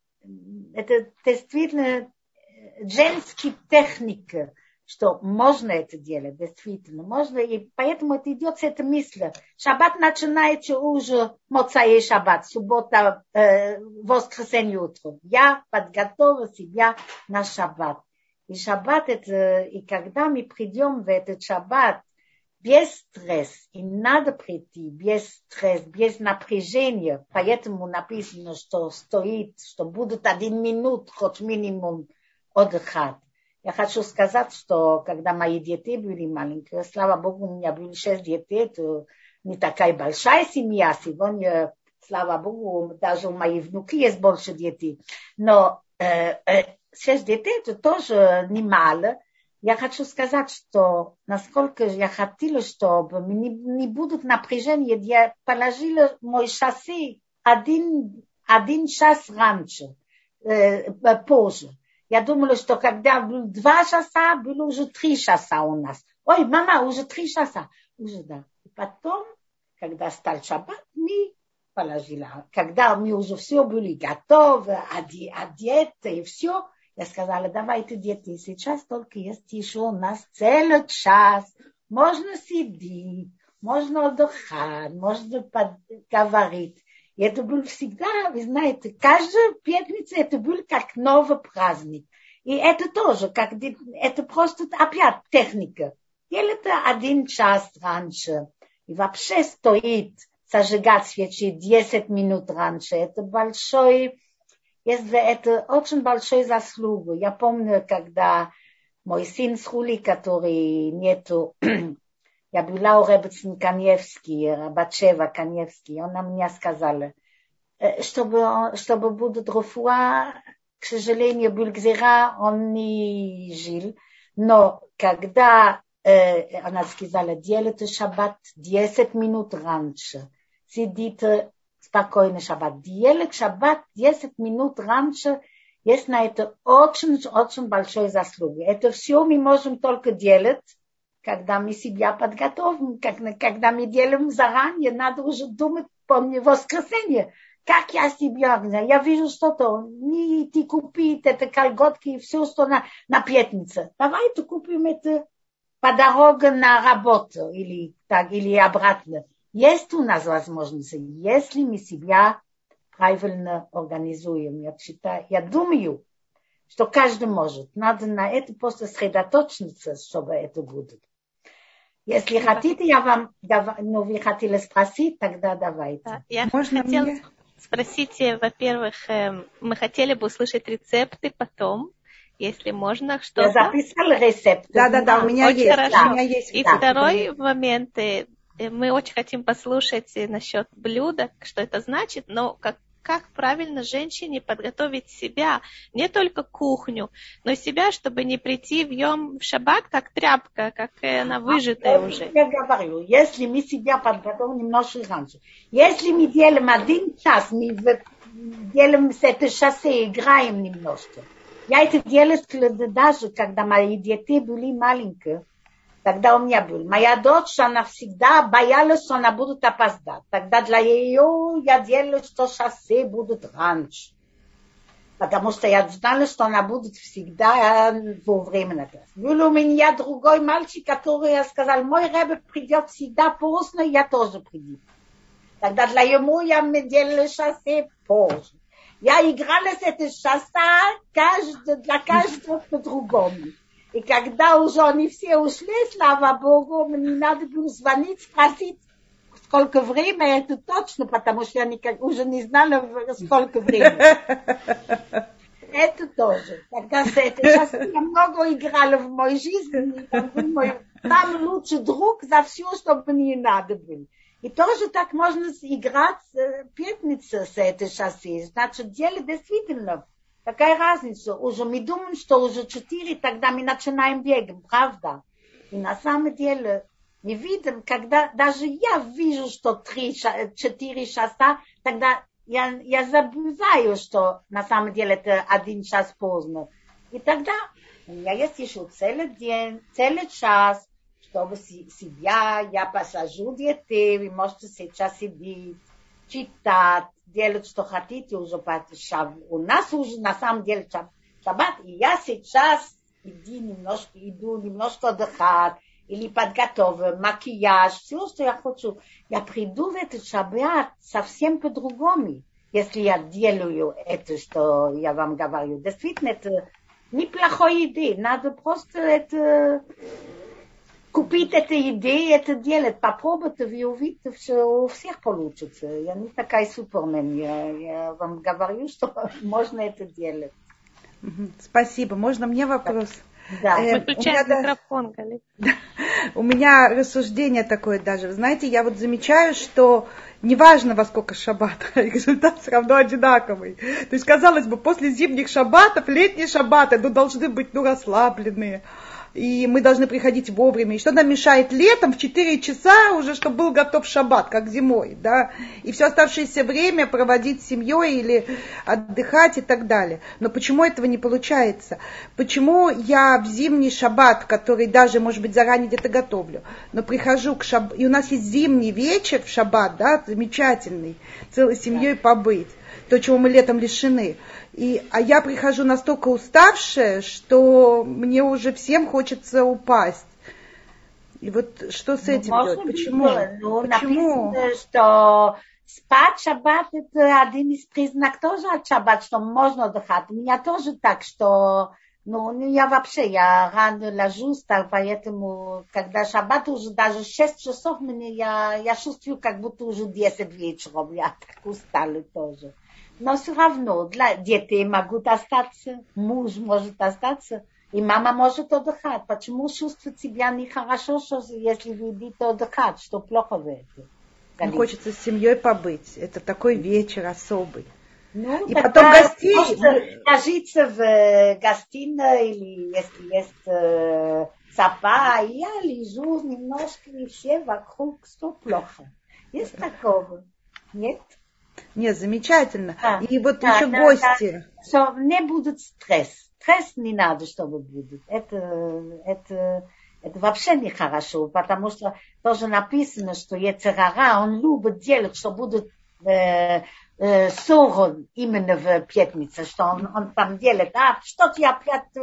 это действительно женская техника, что можно это делать, действительно, можно, и поэтому это идет с этой мыслью. Шаббат начинается уже моцаей шаббат, суббота, э, воскресенье утром. Я подготовила себя на шаббат. И шаббат это, и когда мы придем в этот шаббат без стресса, и надо прийти без стресса, без напряжения, поэтому написано, что стоит, что будут один минут, хоть минимум отдыхать. Я хочу сказать, что когда мои дети были маленькие, слава Богу, у меня были шесть детей, это не такая большая семья. Сегодня, слава Богу, даже у моих внуков есть больше детей. Но э, э, шесть детей это тоже немало. Я хочу сказать, что насколько я хотела, чтобы не, не будут напряжения, я положила мой шоссе один, один час раньше, э, позже. Я думала, что когда было два часа, было уже три часа у нас. Ой, мама, уже три часа. Уже да. И потом, когда стал шаббат, мы положили. Когда мы уже все были готовы, одеты и все, я сказала, давайте, дети, сейчас только есть еще у нас целый час. Можно сидеть, можно отдыхать, можно поговорить. И это был всегда, вы знаете, каждая пятница это был как новый праздник. И это тоже, как, это просто опять техника. Делать один час раньше. И вообще стоит зажигать свечи десять минут раньше. Это большой, это очень большой заслуга. Я помню, когда мой сын с Хули, который нету, я была у Ребецин Каневский, Батшева Каневский, она мне сказала, чтобы, чтобы будет руфуа, к сожалению, был гзира, он не жил, но когда э, она сказала, делайте шаббат десять минут раньше, сидите спокойно шаббат, делать шаббат десять минут раньше, есть на это очень-очень большой заслуга. Это все мы можем только делать, когда мы себя подготовим, когда мы делаем заранее, надо уже думать, помню, воскресенье, как я себя организую. Я вижу что-то, не идти купить это колготки и все, что на, на пятнице. Давайте купим это по дороге на работу или так, или обратно. Есть у нас возможность, если мы себя правильно организуем. Я считаю, я думаю, что каждый может. Надо на это просто сосредоточиться, чтобы это будет. Если хотите, я вам, ну, вы хотели спросить, тогда давайте. Да, я Можно хотела мне? спросить, во-первых, мы хотели бы услышать рецепты потом, если можно, что-то. Я записала рецепт. Да, да, да, у меня очень есть. Хорошо. У меня есть. И да, второй момент, мы очень хотим послушать насчет блюда, что это значит, но как Как правильно женщине подготовить себя, не только кухню, но себя, чтобы не прийти в Йом в шаббат, как тряпка, как она выжатая а, уже. Я говорю, если мы себя подготовим немножко раньше, если мы делаем один час, мы делаем с этой шоссе, играем немножко. Я это делаю даже, когда мои дети были маленькие. Тогда у меня был. Моя дочь, она всегда боялась, что она будет опоздать. Тогда для нее я делаю, что шоссе будут раньше. Потому что я знала, что она будет всегда вовремя. Был у меня другой мальчик, который сказал, мой ребе придет всегда поздно, я тоже приду. Тогда для него я делала шоссе позже. Я играла с этой шоссе каждый, для каждого по-другому. И когда уже они все ушли, слава Богу, мне надо было звонить, спросить, сколько времени, это точно, потому что я никак, уже не знала, сколько времени. Это тоже. Когда с этой сейчас я много играла в моей жизни, я думаю, там лучший друг за все, чтобы не надо было. И тоже так можно играть э, пятницу с этой шасси. Значит, дело действительно, какая разница? Уже мы думаем, что уже четыре, тогда мы начинаем бегать, правда? И на самом деле мы видим, когда даже я вижу, что три, четыре часа, тогда я, я забываю, что на самом деле это один час поздно. И тогда у меня есть еще целый день, целый час, чтобы себя, я посажу детей, вы можете сейчас сидеть, читать, делать, что хотите уже. У нас уже на самом деле шаббат, и я сейчас иду немножко, иду немножко отдыхать, или подготовлю макияж, все, что я хочу. Я приду в этот шаббат совсем по-другому, если я делаю это, что я вам говорю. Действительно, это неплохой идея. Надо просто это купить эту идею, это делать, попробовать, и увидеть, что у всех получится. Я не такая супермен, я, я вам говорю, что можно это делать. Спасибо. Можно мне вопрос? Да. Э, Выключай микрофон, Галит. У меня рассуждение такое даже. Вы знаете, я вот замечаю, что неважно во сколько шаббат, результат все равно одинаковый. То есть, казалось бы, после зимних шаббатов, летние шаббаты, ну, должны быть, ну, расслабленные. И мы должны приходить вовремя. И что нам мешает летом в четыре часа уже, чтобы был готов шаббат, как зимой, да? И все оставшееся время проводить с семьей или отдыхать и так далее. Но почему этого не получается? Почему я в зимний шаббат, который даже, может быть, заранее где-то готовлю, но прихожу к шаббату, и у нас есть зимний вечер в шаббат, да, замечательный, целой семьей побыть, то, чего мы летом лишены. И, а я прихожу настолько уставшая, что мне уже всем хочется упасть. И вот что с этим ну, делать? Почему? Ну, Почему? Написано, что спать шаббат это один из признаков тоже от шаббат, что можно отдыхать. У меня тоже так, что ну, я вообще, я рано ложусь, так, поэтому, когда шаббат уже даже шесть часов, мне, я, я чувствую, как будто уже десять вечером, я так устала тоже. Но все равно для детей могут остаться, муж может остаться, и мама может отдыхать. Почему чувствовать себя нехорошо, что, если вы идите отдыхать, что плохо в этом? Мне хочется с семьей побыть. Это такой вечер особый. Ну, и потом гостей... Ложиться в гостиной, или если есть э, сопа, я лежу немножко, и все вокруг, что плохо. Есть такого? Нет? Нет, замечательно. А, и вот да, еще да, гости. Да, что не будет стресс. Стресс не надо, чтобы будет. Это, это, это вообще нехорошо, потому что тоже написано, что Йецер Гара, он любит делать, что будут э, э, ссоры именно в пятницу, что он, он там делает, а что ты опять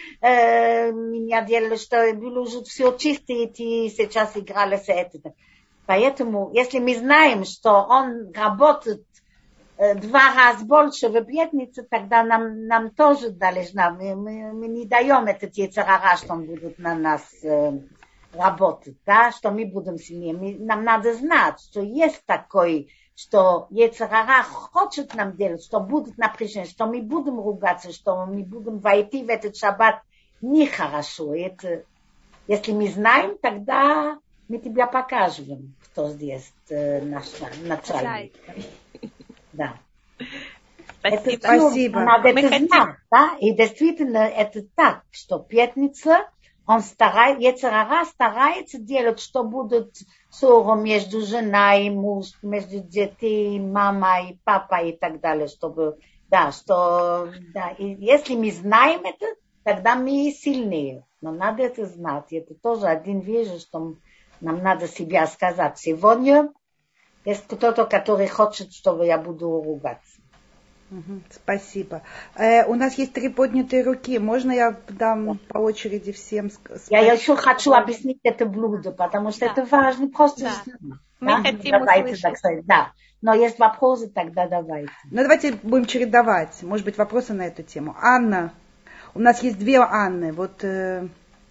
э, меня делаешь, что было уже все чисто, и ты сейчас играли с этим. Поэтому, если мы знаем, что он работает э, два раза больше в пятницу, тогда нам, нам тоже должно, мы, мы, мы не даем этот Йецер Гара, что он будет на нас э, работать, да, что мы будем сильнее. Мы, нам надо знать, что есть такой, что Йецер Гара хочет нам делать, что будет напряжение, что мы будем ругаться, что мы будем войти в этот шаббат нехорошо. Это, если мы знаем, тогда мы тебя покажем, кто здесь э, наш начальник. Да. Спасибо. Это, Спасибо. Ну, надо Мы это хотим... знать, да? И действительно это так, что пятница, он старается, Йецер Гара старается делать, что будет ссора между женой и мужем, между детьми, мамой и папой и так далее, чтобы, да, что, да, и если мы знаем это, тогда мы сильнее. Но надо это знать. Это тоже один вещь, что нам надо себя сказать. Сегодня есть кто-то, который хочет, чтобы я буду ругаться. Угу, спасибо. Э, у нас есть три поднятые руки. Можно я дам да. по очереди всем? Спросить? Я еще хочу объяснить это блюдо, потому что да. это важно. Просто да. знать. Мы да? хотим давайте, услышать. так сказать, да. Но есть вопросы, тогда давайте. Ну, давайте будем чередовать. Может быть, вопросы на эту тему. Анна. У нас есть две Анны. Вот э,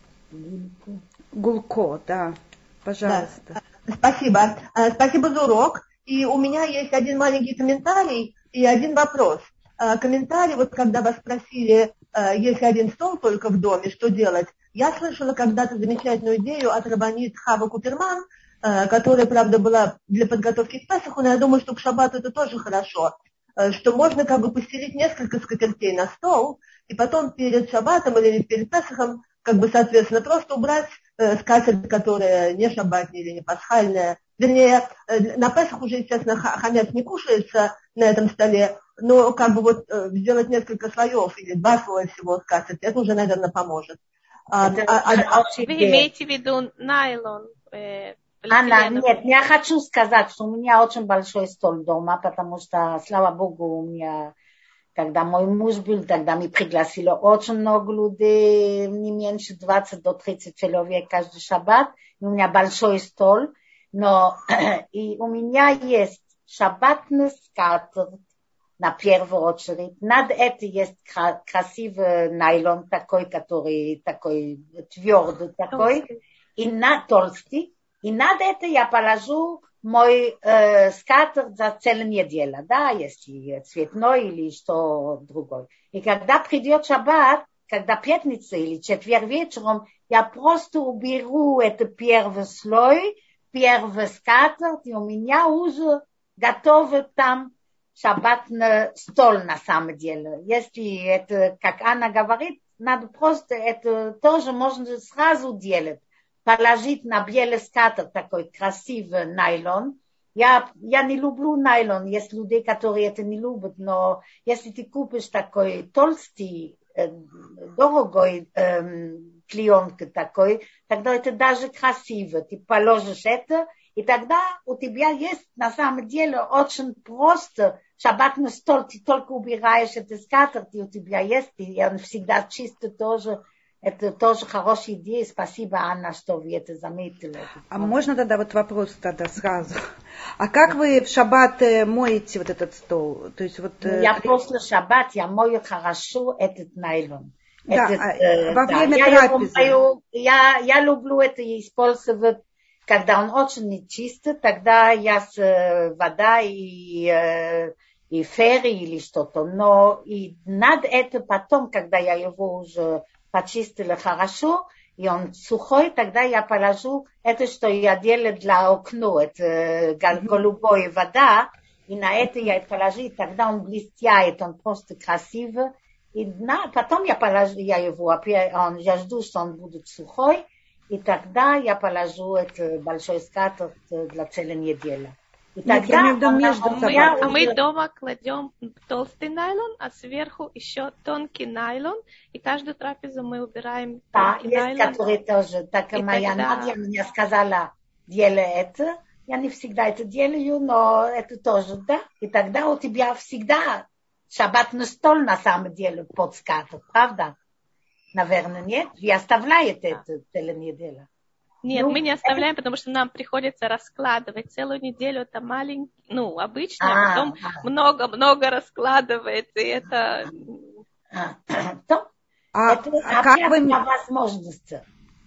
Гулко, да. Пожалуйста. Да. Спасибо. Спасибо за урок. И у меня есть один маленький комментарий и один вопрос. комментарий, вот когда вас спросили, если один стол только в доме, что делать, я слышала когда-то замечательную идею от рабанит Хава Куперман, которая, правда, была для подготовки к Песаху, но я думаю, что к шаббату это тоже хорошо, что можно как бы постелить несколько скатертей на стол, и потом перед шаббатом или перед Песахом, как бы, соответственно, просто убрать э, скатерть, которая не шаббатная или не пасхальная. Вернее, э, на Песах уже, естественно, хамец не кушается на этом столе, но как бы вот э, сделать несколько слоев или два слоя всего скатерти, это уже, наверное, поможет. А, это, а, а, а, вы имеете в виду найлон? Э, Анна, нет, я хочу сказать, что у меня очень большой стол дома, потому что, слава Богу, у меня, когда мой муж был, тогда мы пригласили очень много людей, не меньше двадцать до тридцати человек каждый шаббат, и у меня большой стол, но и у меня есть шаббатный скатерть на первую очередь. Над это есть красивый найлон такой, который такой твердый такой, и на толстый. И над это я положу мой э, скатерть за целую неделю, да, если цветной или что другое. И когда придет шаббат, когда пятница или четверг вечером, я просто уберу этот первый слой, первый скатерть, и у меня уже готовый там шаббатный стол на самом деле. Если это, как Анна говорит, надо просто, это тоже можно сразу делать. Положить на белый скатерть такой красивый найлон. Я, я не люблю найлон, есть людей, которые это не любят, но если ты купишь такой толстый, э, дорогой э, клеенка такой, тогда это даже красиво. Ты положишь это, и тогда у тебя есть на самом деле очень просто шаббатный стол, ты только убираешь этот скатерть, и у тебя есть, и он всегда чистый тоже. Это тоже хорошая идея. Спасибо, Анна, что вы это заметили. А можно тогда вот вопрос тогда сразу? А как вы в шаббат моете вот этот стол? То есть вот, ну, я после шаббат, я мою хорошо этот найлон. Да, этот, а, э, во да. время я, трапезы. Мою, я, я люблю это использовать, когда он очень нечистый, тогда я с э, вода и, э, и ферри или что-то. Но и над это потом, когда я его уже почистила хорошо, и он сухой, тогда я положу это, что я делаю для окна, это голубая вода, и на это я положу, и тогда он блестяет, он просто красивый. И на, потом я положу, я его опять, он, я жду, что он будет сухой, и тогда я положу это большой скатерть для целой недели. И Нет, тогда я он, между он, собой. А мы дома кладем толстый найлон, а сверху еще тонкий найлон, и каждую трапезу мы убираем да, тонкий есть, найлон. которые тоже, так и моя тогда... Надя мне сказала, делай это. Я не всегда это делаю, но это тоже, да. И тогда у тебя всегда шаббатный стол на самом деле под скатерть, правда? Наверное, нет? Вы оставляете это целую неделю? Нет, ну, мы не оставляем, это... потому что нам приходится раскладывать целую неделю. Это маленький, ну, обычно, а, потом много-много раскладывается, и это... А, то, а, это а как вы... возможности.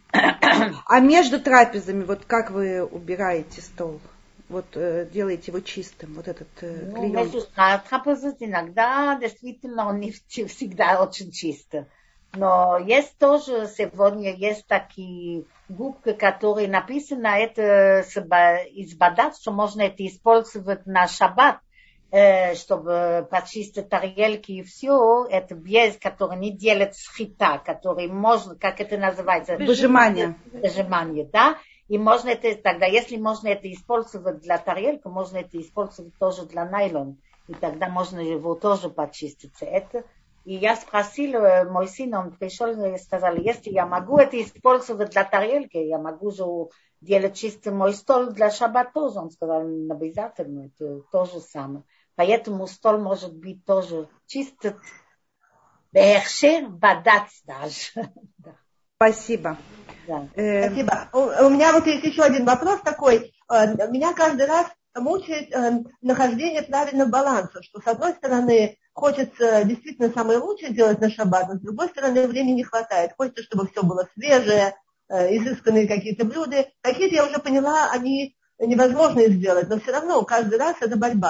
А между трапезами, вот как вы убираете стол? Вот э, делаете его чистым, вот этот э, ну, клеен. Между трапезами иногда действительно он не всегда очень чистый. Но есть тоже, сегодня есть такие губки, которые написано, это из бадат, что можно это использовать на шаббат, чтобы почистить тарелки и все. Это без, который не делает схита, который можно, как это называется? Выжимание. Выжимание, да. И можно это, тогда, если можно это использовать для тарелки, можно это использовать тоже для найлона. И тогда можно его тоже почистить. Это И я спросила, мой сын, он пришел и сказал, если я могу это использовать для тарелки, я могу же делать чистый мой стол для шаббата тоже. Он сказал, обязательно, это то же самое. Поэтому стол может быть тоже чистый, бехшер, бадат даже. Спасибо. Да. Спасибо. У, у меня вот есть еще один вопрос такой. Меня каждый раз мучает э, нахождение правильного баланса, что с одной стороны хочется действительно самое лучшее делать на шаббат, но с другой стороны времени не хватает. Хочется, чтобы все было свежее, э, изысканные какие-то блюда. Какие-то, я уже поняла, они невозможно сделать, но все равно каждый раз это борьба.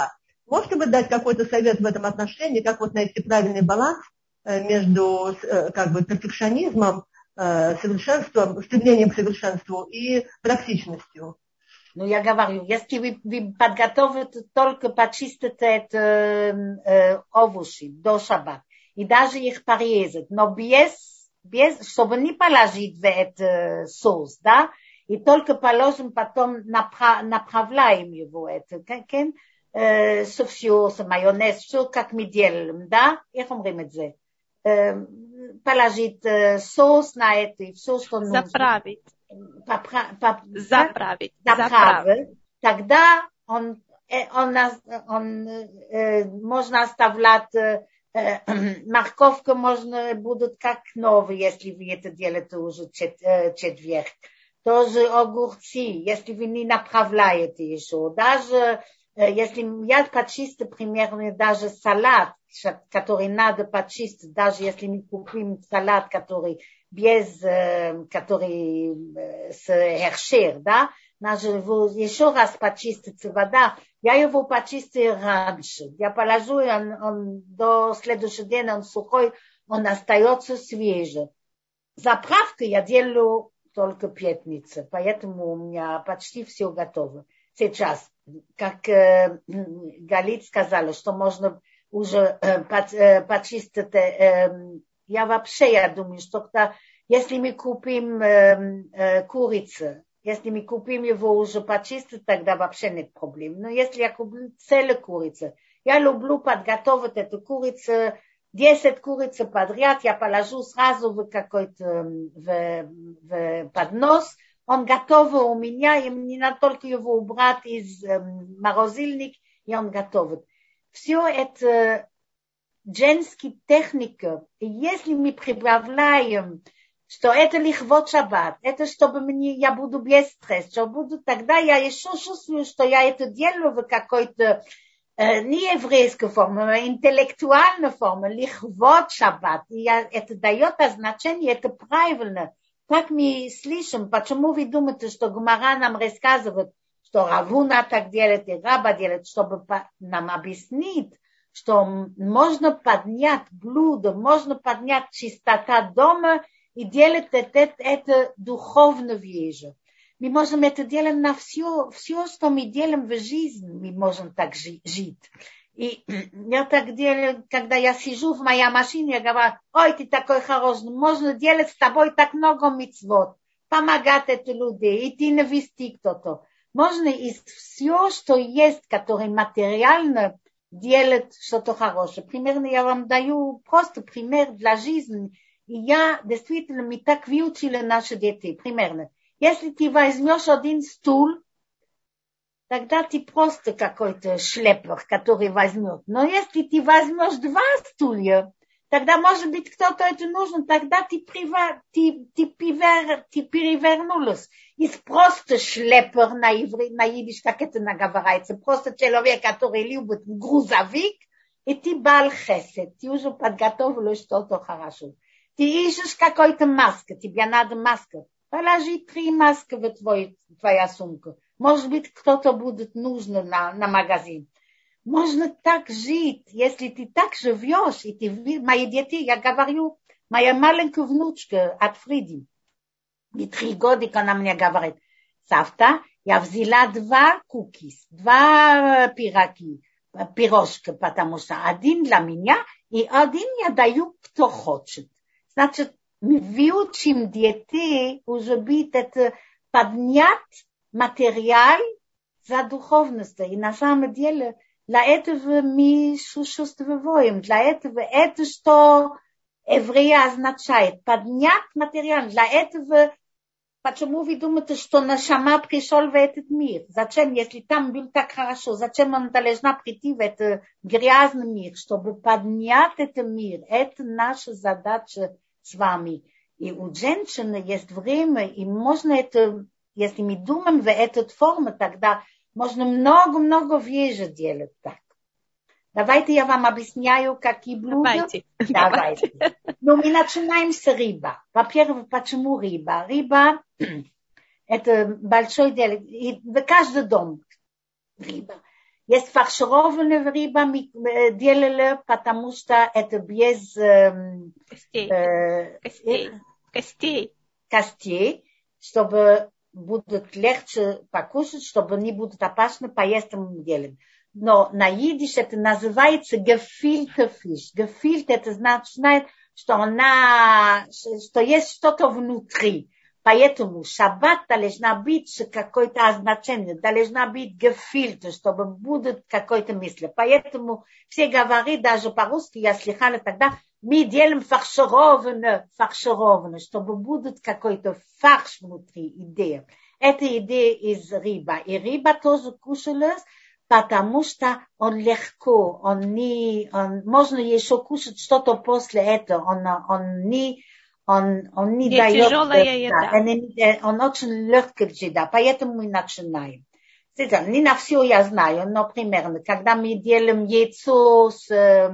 Можете вы дать какой-то совет в этом отношении, как вот найти правильный баланс между как бы перфекционизмом, совершенством, стремлением к совершенству и практичностью? Ну, я говорю, если вы, вы подготовите, только почистите это, э, овощи до шаббат, и даже их порезать, но без, без, чтобы не положить в этот соус, да, и только положим, потом направ, направляем его, это, כן, э, со все, с майонез, все, как мы делаем, да, איך אומרים את זה? Э, положить э, соус на это, и все, что нужно. Заправить. Попра- поп- Заправить. Заправить. Тогда он, он, он, э, можно оставлять э, морковку, можно будут как новые, если вы это делаете уже чет, э, четверг. Тоже огурцы, если вы не направляете еще. Даже э, если я почистю примерно даже салат, который надо почистить, даже если мы купим салат, который без, э, который э, с хершер, да, надо его еще раз почистить вода. Я его почистил раньше. Я положу, и он, он до следующего дня он сухой, он остается свежий. Заправку я делаю только пятница, поэтому у меня почти все готово. Сейчас, как э, Галит сказала, что можно уже э, под, э, почистить, э, я вообще, я думаю, что когда, если мы купим э, э, курицу, если мы купим его уже почистить, тогда вообще нет проблем. Но если я куплю целую курицу, я люблю подготовить эту курицу, десять куриц подряд, я положу сразу в какой-то в, в поднос, он готов у меня, и мне надо только его убрать из э, морозильника, и он готов. Все это женская техника. И если мы прибавляем, что это лихвот шаббат, это чтобы мне, я буду без стресса, что буду, тогда я еще чувствую, что я это делаю в какой-то э, не еврейской форме, а интеллектуальной форме, лихвот шаббат. И я, это дает значение, это правильно. Так мы слышим, почему вы думаете, что Гмара нам рассказывает, что Равуна так делает и Раба делает, чтобы нам объяснить, что можно поднять блюдо, можно поднять чистота дома и делать это, это, это духовно вещь. Мы можем это делать на все, все, что мы делаем в жизни, мы можем так жить. И я так делаю, когда я сижу в моей машине, я говорю, ой, ты такой хороший, можно делать с тобой так много мицвот, помогать этим людям, идти навести кто-то. Можно из всего, что есть, которое материально, делать что-то хорошее. Примерно я вам даю просто пример для жизни. И я действительно, мы так выучили наши дети. Примерно. Если ты возьмешь один стул, тогда ты просто какой-то шлепер, который возьмет. Но если ты возьмешь два стулья, тогда, может быть, кто-то это нужен, тогда ты, прива, ты, ты, привер, ты перевернулась. Из просто шлепер на, иври, на идиш, как это наговаривается, просто человек, который любит грузовик, и ты бал хесед, ты уже подготовила что-то хорошо. Ты ищешь какой-то маску, тебе надо маску. Положи три маски в твой, твоя сумка. Может быть, кто-то будет нужен на, на магазин. Можно так жить, если ты так живешь, и ты, мои дети, я говорю, моя маленькая внучка от Фриди, и три года она мне говорит, Савта, я взяла два кукис, два пироги, пирожка, потому что один для меня, и один я даю, кто хочет. Значит, мы выучим детей уже быть это поднять материал за духовность. И на самом деле для этого мы существуем. Для этого это, что евреи означает. Поднять материал. Для этого, почему вы думаете, что Нашама пришел в этот мир? Зачем, если там был так хорошо, зачем он должна прийти в этот грязный мир, чтобы поднять этот мир? Это наша задача с вами. И у женщины есть время, и можно это, если мы думаем в эту форму, тогда можно много-много вещей делать так. Давайте я вам объясняю, какие блюда. Давайте. Давайте. Ну, мы начинаем с рыба. Во-первых, почему рыба? Рыба – это большой дело. И в каждый дом рыба. Есть фаршированная рыба делали, потому что это без костей, э, костей, костей, костей, чтобы будут легче покушать, чтобы не будут опасны по этому делу. Но на идиш это называется gefilte fish. Gefilte это значит, что она, что есть что-то внутри. Поэтому шаббат должна быть какое-то означение, должна быть gefilte, чтобы будет какой-то мысли. Поэтому все говорят, даже по-русски, я слыхала тогда, мы делаем фаршированно, фаршированно, чтобы будет какой-то фарш внутри, идея. Это идея из рыба. И рыба тоже кушалась, потому что он легко, он не, он, можно еще кушать что-то после этого, он, он не, он, он не, не дает. Тяжелая еда. Да, он, он очень легкий еда, поэтому мы начинаем. Не на все я знаю, но примерно, когда мы делаем яйцо с,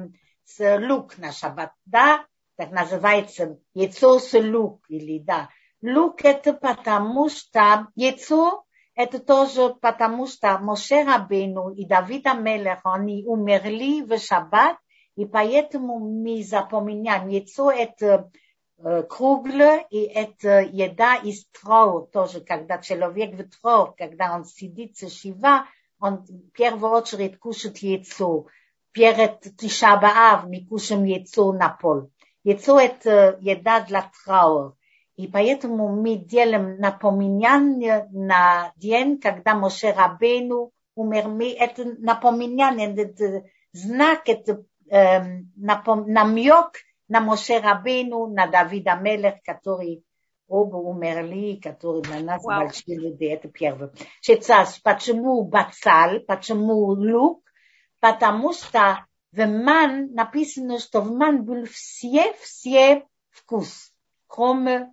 с лук на шаббат, да, так называется яйцо с лук, или да. Лук это потому что, яйцо это тоже потому что Моше Рабейну и Давид Амелех, они умерли в шаббат, и поэтому мы запоминаем, яйцо это э, круглое, и это еда из траур тоже, когда человек в траур, когда он сидит с шива, он в первую очередь кушает яйцо. Перед Тиша б'Ав мы кушаем яйцо на пол. Яйцо это еда для траур. И поэтому мы делаем напоминание на день, когда Моше Рабейну умер. Это напоминание, это знак, это э, напом, намек на Моше Рабейну, на Давида Мелех, который оба умерли, которые для нас wow. большие люди. Это первое. Сейчас, почему бацаль, почему лук? Потому что в ман написано, что в ман был все-все вкус, кроме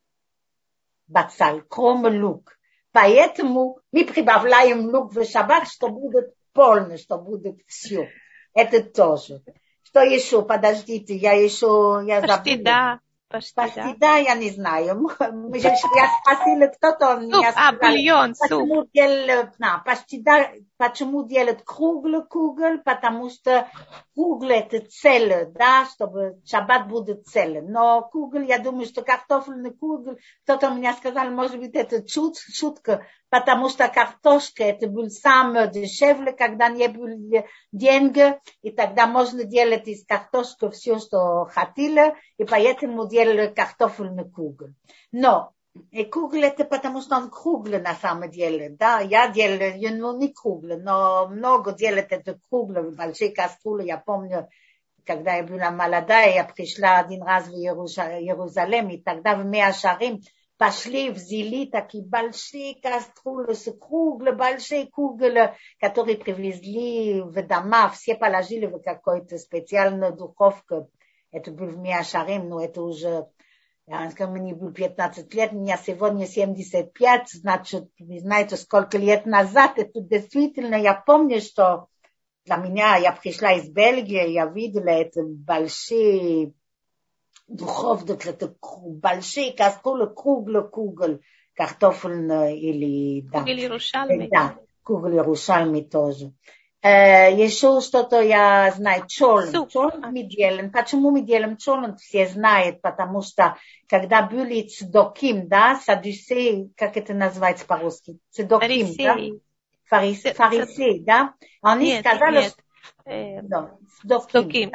бацаль, кроме лук. Поэтому мы прибавляем лук в шаббат, что будет полно, что будет все. Это тоже. Что еще? Подождите, я еще... Я почти забыла. да. Почти, почти да. да, я не знаю. Я спросила, кто-то суп, меня сказал. А, бульон, почему суп. Делают, да, почти да, почему делают круглый кугель? Потому что кугель это целый, да, чтобы шаббат будет целый. Но кугель, я думаю, что картофельный кугель, кто-то мне сказал, может быть, это шут, шутка, потому что картошка это был самый дешевле, когда не были деньги, и тогда можно делать из картошки все, что хотели, и поэтому делали картофельный кугель. Но и кугель это потому, что он круглый на самом деле, да, я делаю, ну, не круглый, но много делают это круглый, в большие кастрюли, я помню, когда я была молодая, я пришла один раз в Иерусалим, и тогда в Меа-Шарим пошли, взяли такие большие кастрюли с круглые, большие кугли, которые привезли в дома, все положили в какую-то специальную духовку, это был в Меа-Шарим, но это уже... Я скажу, мне было пятнадцать лет, мне сегодня семьдесят пять, значит, вы знаете, сколько лет назад, это действительно, я помню, что для меня, я пришла из Бельгии, я видела это большие духовки, это большие кастрюли, круглый кугель, картофельный или, да. Кугель Иерушалми. Да, кугель Иерушалми тоже. Еще что-то я знаю, чолен. Чолен мы делаем. Почему мы делаем чолен? Все знают, потому что когда были цдоким, да, саддусеи, как это называется по-русски? Цдоким, да? Фарисеи, фарисеи, да? Они нет, сказали, нет. что... Цдоким.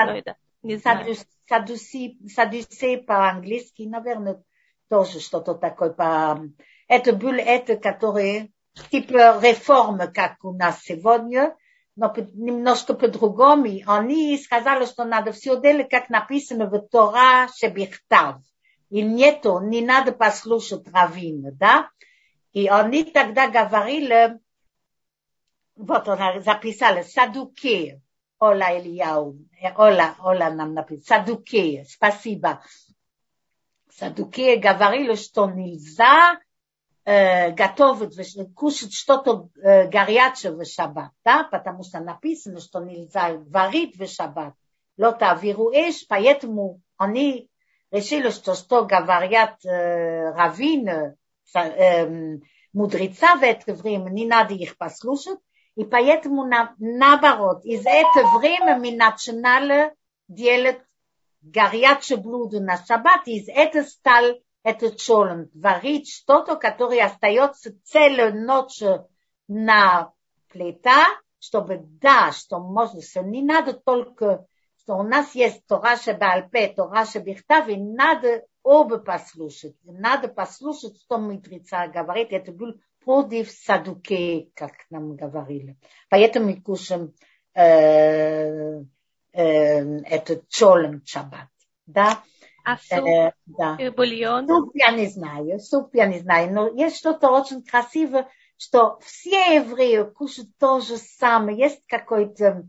Саддусеи по-английски, наверное, тоже что-то такое. По... Это были это, которые типа реформы, как у нас сегодня, но немножко по-другому. Они сказали, что надо все делать, как написано в Тора Шебихтав. И нету, не надо послушать раввина, да? И они тогда говорили, вот она записала, Садукея, Ола Ильяу, Ола, Ола нам написала, Садукея, спасибо. Садукея говорили, что нельзя готовить, кушать что-то горячее в шаббат, да, потому что написано, что нельзя варить в шаббат, лота авиру эш, поэтому они решили, что что говорят э, раввины, э, мудреца в это время, не надо их послушать, И поэтому, на, наоборот, из этого времени мы начинали делать горячее блюдо на шаббат, и из этого стал этот шолом, варить что-то, которое остается целую ночь на плита, чтобы, да, что можно, что не надо только, что у нас есть Тора шебааль-пе, Тора шебихтав, и надо оба послушать, надо послушать, что мудреца говорит, это был против садукеи, как нам говорили. Поэтому мы кушаем э, э, этот шолом шаббат, да. А суп э, да. и бульон? Суп я не знаю, суп я не знаю, но есть что-то очень красивое, что все евреи кушают то же самое, есть какой-то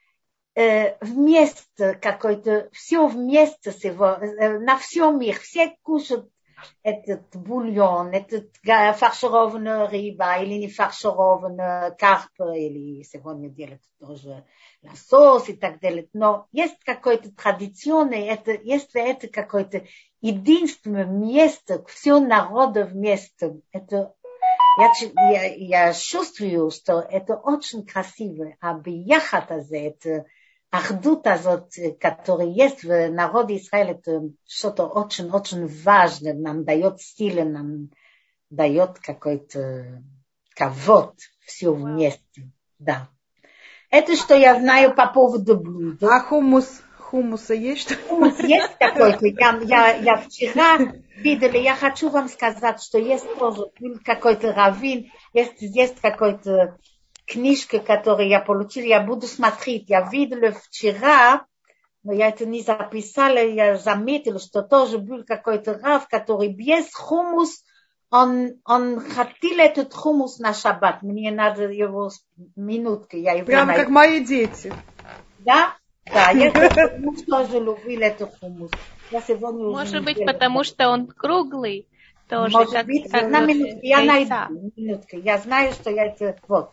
э, вместе, какой-то, все вместе с его, э, на всем мире, все кушают этот бульон, этот фаршированная рыба, или не фаршированная карпа, или сегодня делают тоже лосось и так далее. Но есть какой-то традиционный, это, если это какое-то единственное место, все народы вместе, это я, я, я чувствую, что это очень красиво, а бияхат הזה, это האחדות הזאת, которая есть в народе Израиля, это что-то очень-очень важное, нам дает силы, нам дает какой-то ковод, все вместе, да. Это что я знаю по поводу блюда. А хумус, хумуса есть что? Хумус есть какой-то, я, я, я вчера видела, я хочу вам сказать, что есть тоже какой-то раввин, есть, есть какой-то книжка, которую я получила, я буду смотреть. Я видела вчера, но я это не записала, я заметила, что тоже был какой-то рав, который без хумус, он, он хотел этот хумус на шаббат. Мне надо его минутку. Я его прямо найду. Как мои дети. Да? Да, я тоже любила этот хумус. Я Может быть, потому что он круглый. Тоже, Может как, быть, как одна минутка, я найду. Минутка. Я знаю, что я это... Вот.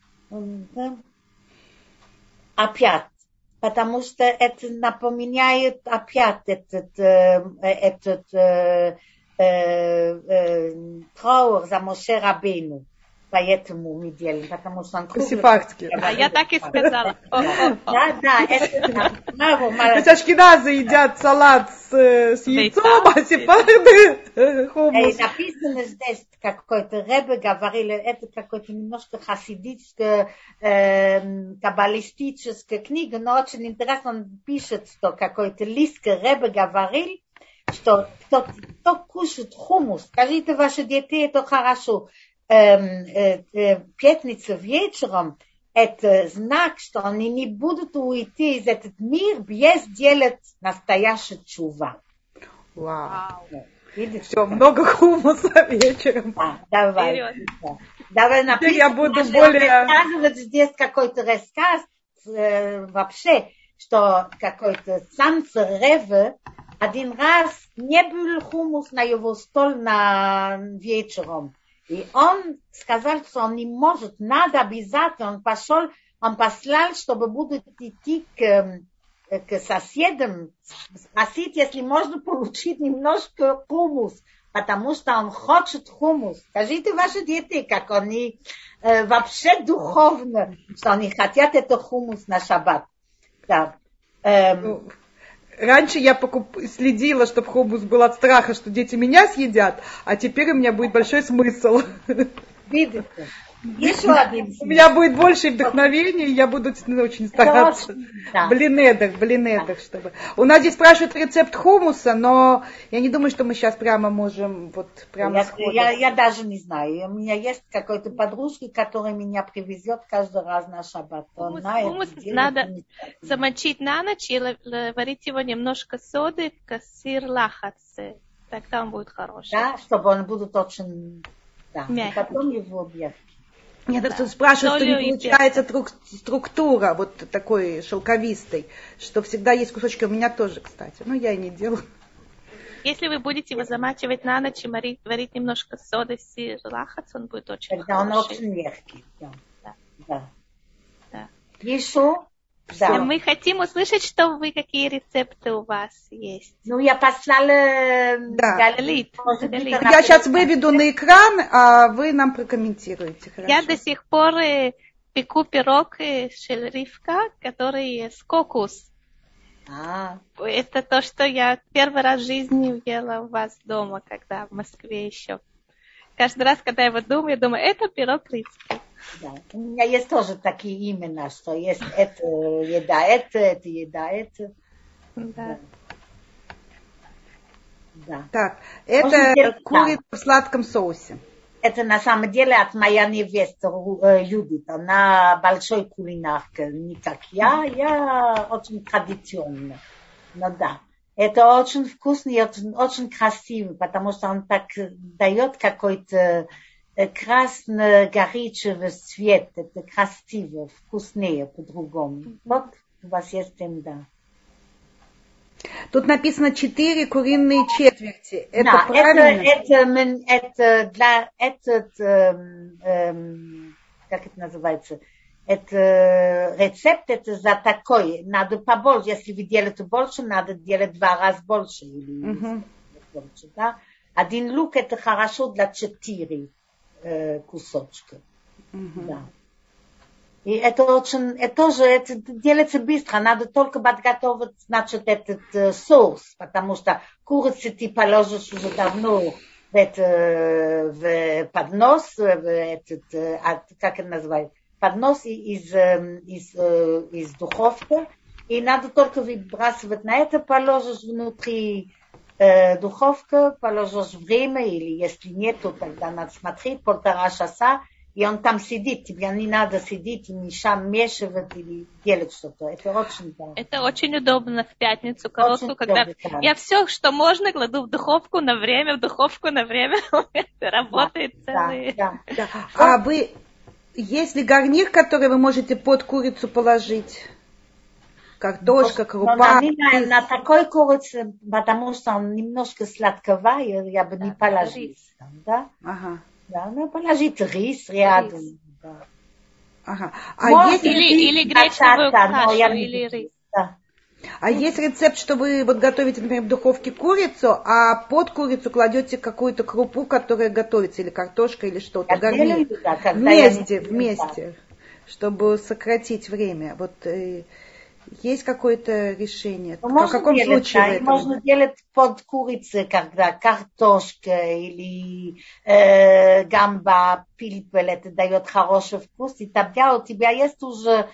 Опять, потому что это напоминает опять этот, этот э, э, э, траур за Моше Рабейну. Поэтому мы делаем, потому что он круглый. А я так и сказала. Да, да, это право. То есть ашкеназы едят салат с, с яйцом, а сефарды хумус. Написано здесь какой-то ребе говорили, это какой-то немножко хасидическая, каббалистическая книга, но очень интересно, он пишет, что какой-то листский ребе говорил, что кто, кто кушает хумус, скажите ваши дети, это хорошо. Пятница вечером это знак, что они не будут уйти из этого мира без делать настоящую чува. Вау. Видишь? Все, много хумуса вечером. Да, давай. Да. Давай написано, я буду более... рассказывать здесь какой-то рассказ э, вообще, что какой-то сам Реве один раз не был хумус на его стол на вечером. И он сказал, что он не может, надо обязательно, он пошел, он послал, чтобы будут идти к, к соседям, спросить, если можно получить немножко хумус, потому что он хочет хумус. Скажите ваши дети, как они э, вообще духовно, что они хотят это хумус на шаббат. Да. Эм, Раньше я покуп... следила, чтобы хумус был от страха, что дети меня съедят, а теперь у меня будет большой смысл. Видите? Еще один. У меня будет больше вдохновения, и я буду очень стараться. Да. Блинедах, блинедах, чтобы. У нас здесь спрашивают рецепт хумуса, но я не думаю, что мы сейчас прямо можем вот прямо. Я, я, я даже не знаю. У меня есть какой-то подружка, которая меня привезет каждый раз на шаббат. Хумус, хумус надо замочить на ночь и варить его немножко соды в кассир лахатце. Тогда он будет хороший. Да, чтобы он будет очень да. мягкий. Потом его объект. Нет, да. Кто спрашивает, что не получается трук, структура вот такой шелковистой, что всегда есть кусочки. У меня тоже, кстати, но я и не делаю. Если вы будете его замачивать на ночь и варить, варить немножко соды, сир, лахац, он будет очень Тогда хороший. Он очень мягкий. Да. Да. Да. Да. Еще? Да. Мы хотим услышать, что вы, какие рецепты у вас есть. Ну, я послала... Да. Галит. Я сейчас выведу на экран, а вы нам прокомментируете. Хорошо? Я до сих пор пеку пирог шель Ривка, который с кокос. А. Это то, что я первый раз в жизни ела у вас дома, когда в Москве еще. Каждый раз, когда я его думаю, я думаю, это пирог римский. Да. У меня есть тоже такие имена, что есть это еда, это, это еда, это. Да. Да. Так, это курица в сладком соусе. Это на самом деле от моя невеста Юдит. Она большой кулинарка, не как я. Я очень традиционная. Но да, это очень вкусно и очень, очень красиво, потому что он так дает какой-то красно-горячий цвет. Это красиво, вкуснее по-другому. Вот у вас есть им, да. Тут написано четыре куриные четверти. Это да, правильно? Это, это, это для этот, эм, эм, как это называется, это рецепт, это за такой. Надо побольше, если вы делаете больше, надо делать два раза больше. Или uh-huh. больше, да? Один лук это хорошо для четыре э, кусочка. Uh-huh. Да. И это очень, это тоже, это делается быстро, надо только подготовить, значит, этот э, соус, потому что курицу ты положишь уже давно в, это, в поднос, в этот, э, как это называется, поднос из, э, из, э, из духовки, и надо только выбрасывать на это, положишь внутри э, духовки, положишь время, или если нет, то тогда надо смотреть, полтора часа, и он там сидит, тебе не надо сидеть и мешивать или делать что-то. Это очень, да. Это очень удобно в пятницу короткую, когда удобно, я все, что можно, кладу в духовку на время, в духовку на время. Это работает да, целый. Да, да. А вы, есть ли гарнир, который вы можете под курицу положить? Картошка, крупа. На, на такой курице, потому что он немножко сладковая, я бы да, не положила. Да? Ага. Да, ну положить рис рядом. Рис. Да. Ага. А Может, есть или, или гречневую кашу, я... или рис. Да. А ну, есть рецепт, что вы вот готовите, например, в духовке курицу, а под курицу кладете какую-то крупу, которая готовится, или картошка, или что-то. Гарнир. Да, вместе, вместе, да. Чтобы сократить время. Вот э, есть какое-то решение? Ну, в каком делать, случае? Да, можно делать под курицей, когда картошка или э, гамба, пильпель, это дает хороший вкус, и тогда у тебя есть уже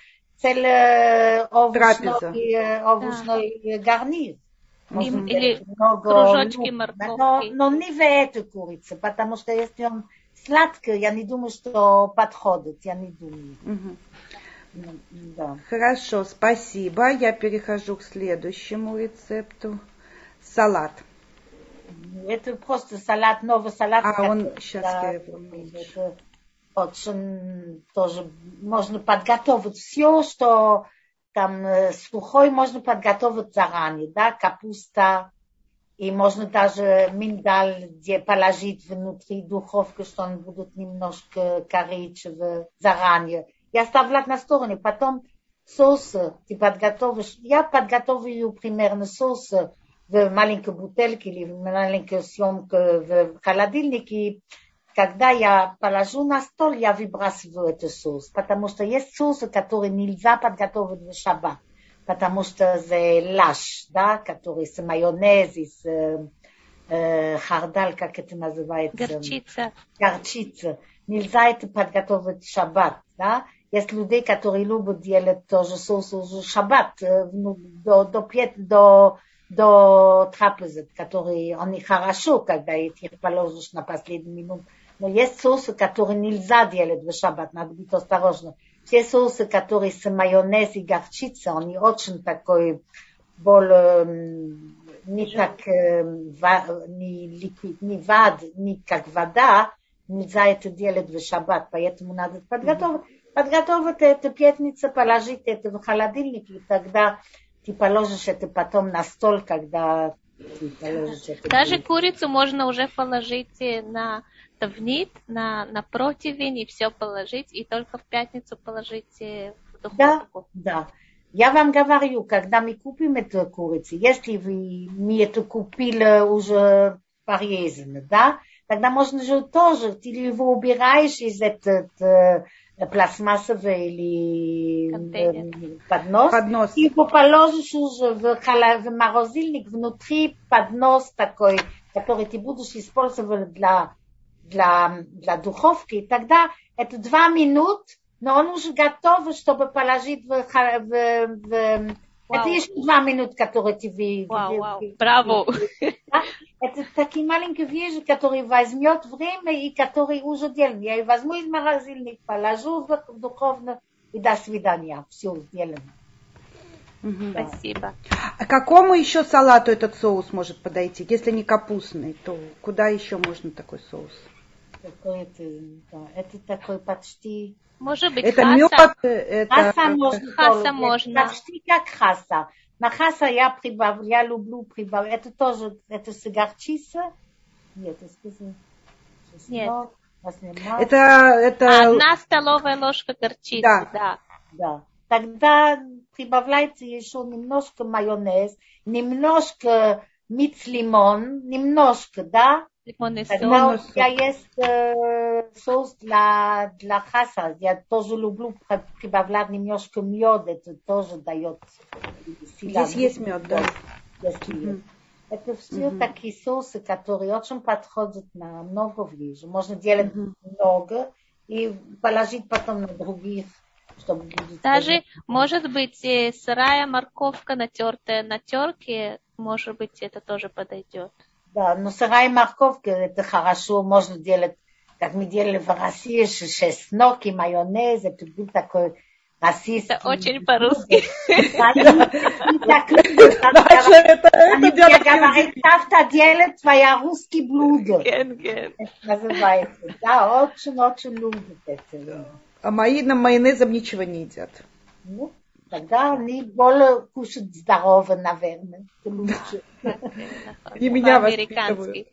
целый овощной, э, овощной да. гарнир. Можно или кружочки морковки. Но, но не в эту курицу, потому что если он сладкий, я не думаю, что подходит, я не думаю. Угу. Да. Хорошо, спасибо. Я перехожу к следующему рецепту. Салат. Это просто салат, новый салат. А он сейчас да, я его уменьшу. Это очень тоже можно подготовить все, что там сухой можно подготовить заранее, да, капуста. И можно даже миндаль, где положить внутри духовки, что он будет немножко коричневый заранее. И оставлять на стороне. Потом соусы ты подготовишь. Я подготовлю примерно соусы в маленькой бутылке или в маленькой съемке в холодильнике. Когда я положу на стол, я выбрасываю этот соус. Потому что есть соусы, которые нельзя подготовить в шаббат. Потому что это лаш, да, который с майонез, с э, хардаль, как это называется? Горчица. Горчица. Нельзя это подготовить в шаббат, да. Есть людей, которые любят делать тоже соус в шаббат, ну, до, до, до, до трапезы, которые они хорошо, когда их положишь на последнюю минуту. Но есть соусы, которые нельзя делать в шаббат, надо быть осторожным. Те соусы, которые с майонез и горчица, они очень такой, более, не так, не ликвид, не вад, не как вода, нельзя это делать в шаббат, поэтому надо подготовить. Подготовить эту пятницу, положить это в холодильник, и тогда ты положишь это потом на стол, когда ты положишь это. Даже курицу можно уже положить на тавнит, на, на противень, и все положить, и только в пятницу положить в духовку. Да, да. Я вам говорю, когда мы купим эту курицу, если вы мне это купили уже порезано, да, тогда можно же тоже, ты его убираешь из этого пластмассовый или контейнер. поднос. Поднос. И его положишь уже в, в морозильник, внутри поднос такой, который ты будешь использовать для, для, для духовки. И тогда это два минуты, но он уже готов, чтобы положить в... в, в это еще два минуты, которые ты видишь. Вау, вау, браво. Это такие маленькие вещи, которые возьмет время и которые уже делают. Я возьму из морозильника, положу в духовную и до свидания. Все сделано. Угу. Да. Спасибо. А к какому еще салату этот соус может подойти? Если не капустный, то куда еще можно такой соус? Такой это, да, это такой почти... Может быть, это хаса. Мед, это... Хаса можно. Хаса можно. Почти как хаса. На хаса я прибавляю, я люблю прибавлять. Это тоже, это с горчицей? Нет, это Нет. Это, это... Одна столовая ложка горчицы, да. да. Да. Тогда прибавляйте еще немножко майонез, немножко микс лимон, немножко, да? Лимонный Тогда соус. у меня есть э, соус для, для хаса. Я тоже люблю прибавлять немножко меда. Это тоже дает сила. Здесь есть мед, да? Mm-hmm. Это все mm-hmm. такие соусы, которые очень подходят на много вещей. Можно делать mm-hmm. много и положить потом на других. Чтобы даже, может быть, сырая морковка, натертая на терке, может быть, это тоже подойдет. Да, но сырая морковка, это хорошо, можно делать, как мы делали в России, чеснок и майонез, это был такой российский... Это очень по-русски. Я говорю, Тавта делает твоя русский блюдо. Называется. Да, очень-очень любит это. А мои нам майонезом ничего не едят. Ну, тогда они более кушают здорово, наверное. Лучше. И меня воспитывают.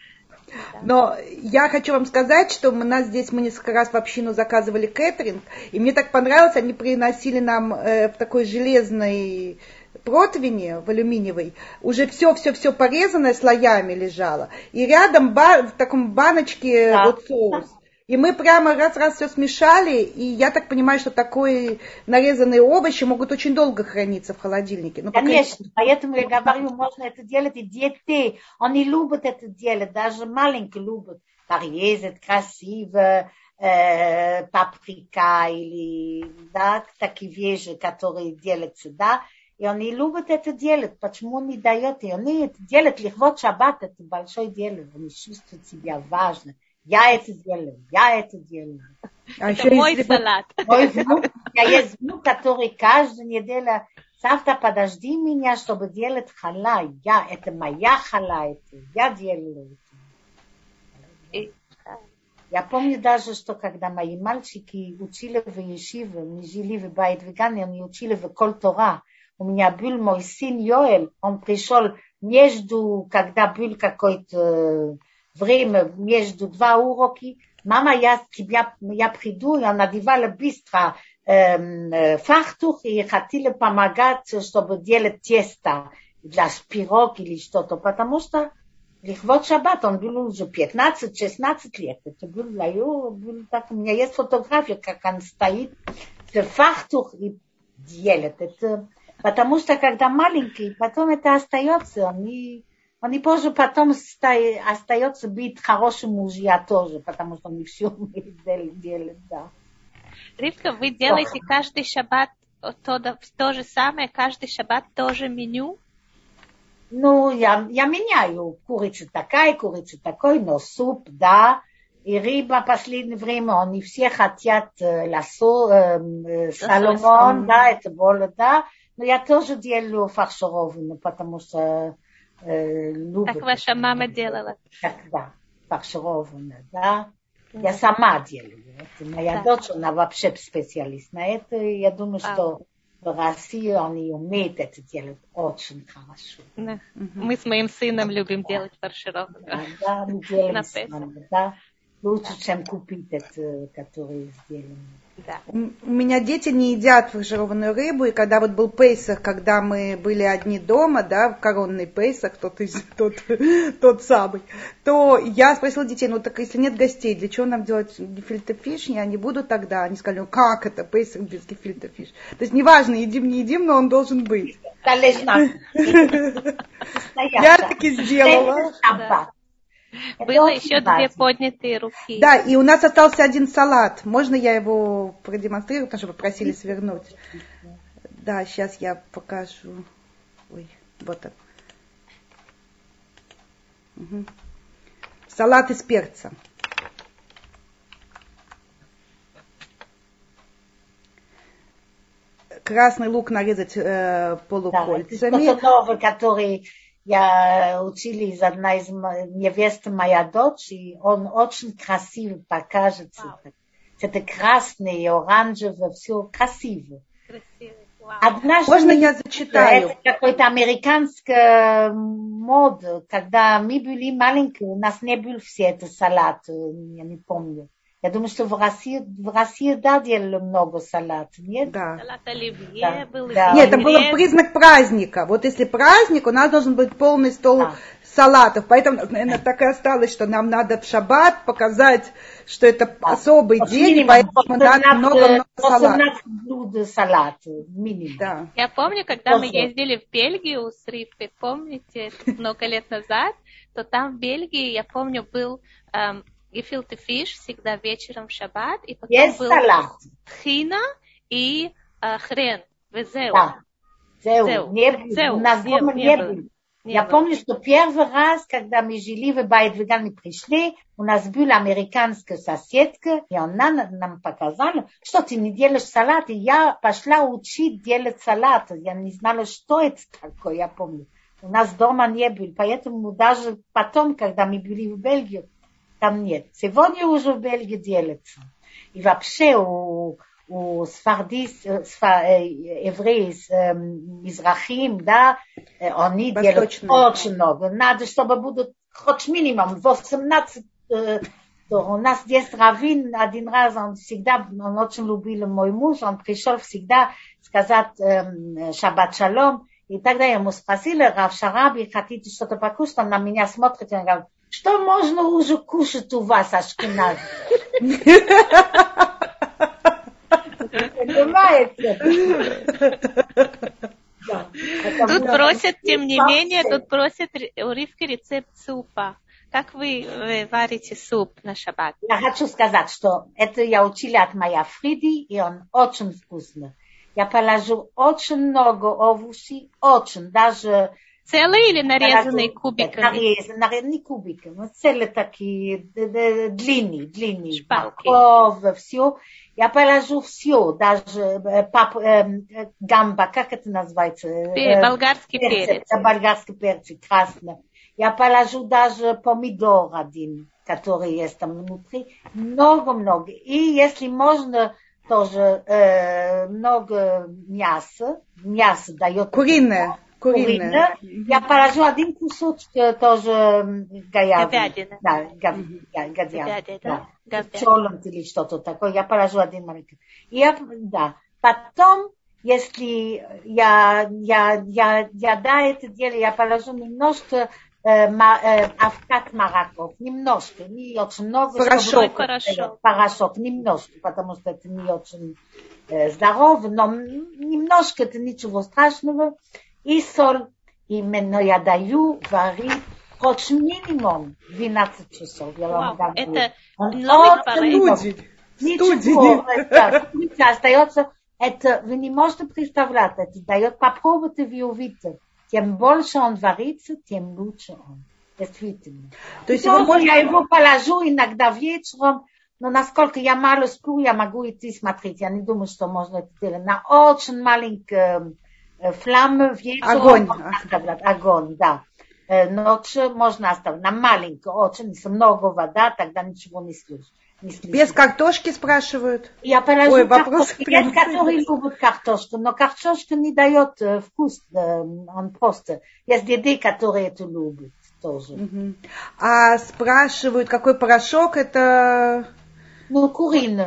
Но я хочу вам сказать, что у нас здесь мы несколько раз в общину заказывали кэтеринг, и мне так понравилось, они приносили нам э, в такой железной противне, в алюминиевой, уже все-все-все порезанное слоями лежало, и рядом ба- в таком баночке да. вот соус. И мы прямо раз-раз все смешали, и я так понимаю, что такие нарезанные овощи могут очень долго храниться в холодильнике. Ну, конечно, пока... поэтому я говорю, можно это делать, и дети, они любят это делать, даже маленькие любят порезать красиво, э, паприка или, да, такие вещи, которые делаются, да, и они любят это делать, почему не дают, и они это делают, лихвот шаббат, это большое дело, они чувствуют себя важно. Я это делаю, я это делаю. А это мой если... салат. Мой внук, я есть внук, который каждую неделю, завтра подожди меня, чтобы делать хала. Я, это моя хала, это я делаю это. Я помню даже, что когда мои мальчики учили в Ешиве, мы жили в Байт-Вегане, они учили в Кол Тора. У меня был мой сын Йоэль, он пришел между, когда был какой-то время между два уроки, мама, я тебя, я приду, я надевала быстро э, фартух и хотела помогать, чтобы делать тесто для пирог или что-то, потому что лихвот шаббат, он был уже пятнадцать-шестнадцать лет, это был, был так, у меня есть фотография, как он стоит в фартух и делает это, потому что когда маленький, потом это остается, они Он и позже потом остается быть хорошим мужья тоже, потому что он не все делает, да. Ривка, вы делаете каждый шаббат то, то же самое, каждый шаббат тоже меню? Ну, я, я меняю. Курица такая, курица такой, но суп, да. И рыба в последнее время, они все хотят э, лосо, э, салмон, да, это более, да. Но я тоже делаю фаршированную, потому что любит. Как ваша мама делала? Так, да, фаршированная, да. Mm-hmm. Я сама делаю. Это моя да. дочь, она вообще специалист на это. Я думаю, а. что в России они умеют это делать очень хорошо. Да. Mm-hmm. Мы с моим сыном любим да. делать фаршированную. Да, да, мы делаем с нами, да. Лучше, да. чем купить это, который сделан. Да. У, у меня дети не едят фаршированную рыбу, и когда вот был Пейсах, когда мы были одни дома, да, коронный Пейсах, тот, тот, тот самый, то я спросила детей, ну так если нет гостей, для чего нам делать гефильте фиш? Я не буду тогда. Они сказали, ну как это Пейсах без гефильте фиш? То есть неважно, едим, не едим, но он должен быть. Я таки сделала. Было еще две поднятые руки. Да, и у нас остался один салат. Можно я его продемонстрирую, потому что попросили свернуть? Да, сейчас я покажу. Ой, вот он. Угу. Салат из перца. Красный лук нарезать э, полукольцами. Да, это новый, который я учила из одной из невест моя дочь, и он очень красиво покажется. Это красный, оранжевый, все красиво. Однажды можно я зачитаю? Это какой-то американский мод, когда мы были маленькие, у нас не был все это салат, я не помню. Я думаю, что в России, в России да, делали много салатов, нет? Да. Салат оливье да. был. Да. Нет, это был признак праздника. Вот если праздник, у нас должен быть полный стол да. салатов. Поэтому, наверное, так и осталось, что нам надо в шаббат показать, что это да. особый вот день, минимум, поэтому надо много-много салатов. Блюд салатов, минимум. Да. Я помню, когда Тоже. мы ездили в Бельгию с Ривкой, помните, много лет назад, то там в Бельгии, я помню, был... Эм, гефильте фиш всегда вечером в шаббат, и потом есть был салат. тхина и э, хрен, везеу. Да. Зеу. Не был. Зеу. У нас не, дома не, не был. был. Не Я был. помню, что первый раз, когда мы жили в Байт-Веган, мы пришли, у нас была американская соседка, и она нам показала, что ты не делаешь салат, и я пошла учить делать салат. Я не знала, что это такое, я помню. У нас дома не было, поэтому даже потом, когда мы были в Бельгии, там нет. Сегодня уже в Бельгии делается. И вообще у, у сфардис, сфа, евреи, мизрахим, да, они делают очень много. Надо, чтобы будут хоть минимум восемнадцать. У нас есть раввин, один раз он всегда, он очень любил мой муж, он пришел всегда сказать шаббат шалом. И тогда я ему спросила, Рав Шараби, хотите что-то покушать? Он на меня смотрит и говорит, что можно уже кушать у вас, ашкенази? Понимаете? Тут просят, тем не менее, тут просят у Ривки рецепт супа. Как вы варите суп на шаббат? Я хочу сказать, что это я учила от моей Фриди, и он очень вкусный. Я положу очень много овощей, очень, даже... Целые или нарезанные кубиками? Нарезанные, нарезанные кубиками. Целые такие, длинные, длинные. Шпалки. Морковь, все. Я положу все, даже пап, э, гамба, как это называется? Болгарский перец. перец. Болгарский перец, красный. Я положу даже помидор один, который есть там внутри. Много-много. И если можно... тоже э, много мяса. Мясо дает... Куриное. Куриное. Я положу один кусочек тоже говядины. Говядина. Да, говядина. Говядина. Да. Пчелом или что-то такое. Я положу один маленький. И я, да. Потом, если я, я, я, я да, это дело, я положу немножко авкат мараков, немножко, не очень много. Порошок. Порошок. Порошок, немножко, потому что это не очень э, здорово, но немножко, это ничего страшного. И соль, именно я даю варить хоть минимум двенадцать часов. Я вам Вау, говорю. Это студень. Ничего, это остается, это вы не можете представлять, это дает попробовать и вы увидите. Тем больше он варится, тем лучше он. Действительно. То есть его можно... я его положу иногда вечером, но насколько я мало сплю, я могу идти смотреть. Я не думаю, что можно это делать. На очень маленькой э, фламе вечером огонь. Можно оставлять. Огонь, да. Э, ночью можно оставить. На маленькой, очень, если много вода, тогда ничего не слышишь. Без картошки спрашивают. Я положу Ой, вопрос картошку. Есть, которые любят картошку, но картошка не дает э, вкус. Э, он просто... Есть еды, которые это любят тоже. Uh-huh. А спрашивают, какой порошок это? Ну, куриный.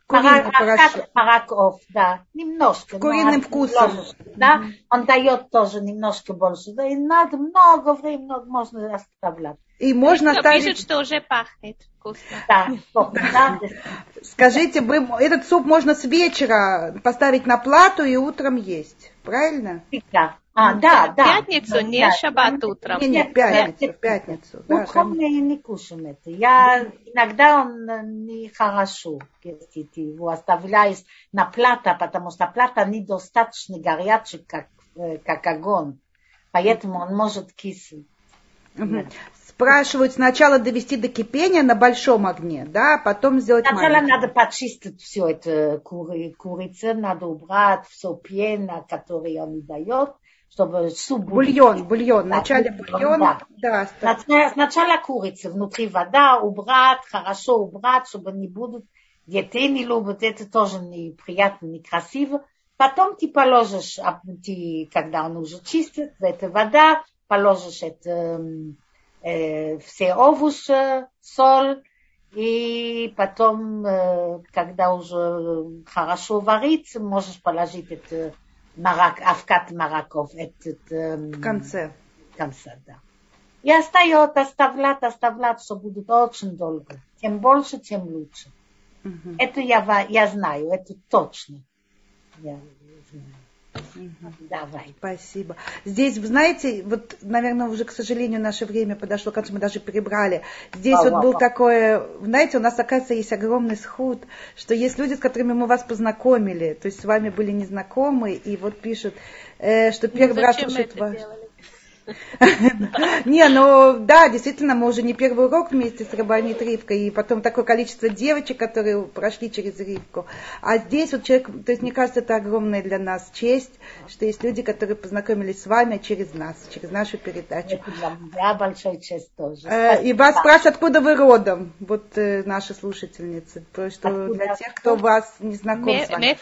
Куриный порошок. Мараков, да, немножко. Куриным вкусом. Да, он дает тоже немножко больше. Да, и надо много времени, много можно оставлять. И можно Кто оставить... пишет, что уже пахнет вкусно. Да, да. Скажите, вы, этот суп можно с вечера поставить на плату и утром есть, правильно? Да. А, да, да. В пятницу, не да. шаббат утром. Не, не, в пятницу, в пятницу. Утром да, я не кушаем это. Я иногда он нехорошо, если ты его оставляешь на плата, потому что плата недостаточно горячий, как, как огонь. Поэтому он может кислый. Угу. Спрашивают сначала довести до кипения на большом огне, да, потом сделать сначала маленький. Надо почистить все это кури, курица, надо убрать все пена, который он дает, чтобы суп... Бульон, будет... бульон, да, вначале бульон. Да. Да, сначала, сначала курица, внутри вода, убрать, хорошо убрать, чтобы не будут, детей не любят, это тоже неприятно, некрасиво. Потом ты положишь, ты, когда он уже чистит, это вода, положишь это... все овощи, соль, и потом, когда уже хорошо варится, можешь положить этот марак, авкат мараков, этот, в конце. В конце, да. И остается оставлять, оставлять, что будет очень долго. Тем больше, тем лучше. Угу. Это я, я знаю, это точно. Я знаю. Давай. Спасибо. Здесь, вы знаете, вот, наверное, уже, к сожалению, наше время подошло к концу, мы даже перебрали. Здесь а, вот а, был а. такое, знаете, у нас, оказывается, есть огромный схуд, что есть люди, с которыми мы вас познакомили, то есть с вами были незнакомы, и вот пишут, э, что первый раз слушают вас. Не, ну да, действительно, мы уже не первый урок вместе с Рабанит Ривкой, и потом такое количество девочек, которые прошли через Ривку. А здесь вот человек, то есть мне кажется, это огромная для нас честь, что есть люди, которые познакомились с вами через нас, через нашу передачу. Это для меня большая честь тоже. И вас спрашивают, откуда вы родом, вот наши слушательницы, потому что для тех, кто вас не знаком с вами.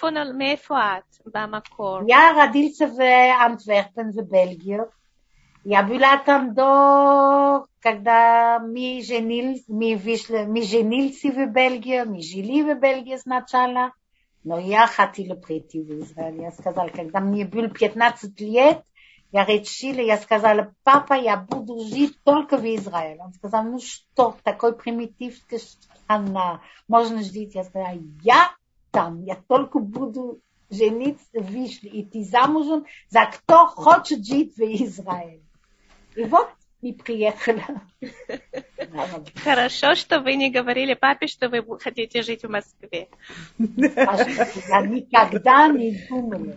Я родился в Антверпен, в Бельгии. Я была там до, когда мы женились, мы вышли, мы женились в Бельгии, мы жили в Бельгии сначала, но я хотела прийти в Израиль. Я сказала, когда мне было пятнадцать лет, я решила, я сказала, папа, я буду жить только в Израиле. Он сказал, ну что, такой примитивная страна, можно жить. Я сказала, я там, я только буду жениться, вышли, идти замужем, за кто хочет жить в Израиле. И вот мы приехали. Хорошо, что вы не говорили папе, что вы хотите жить в Москве. Я никогда не думала.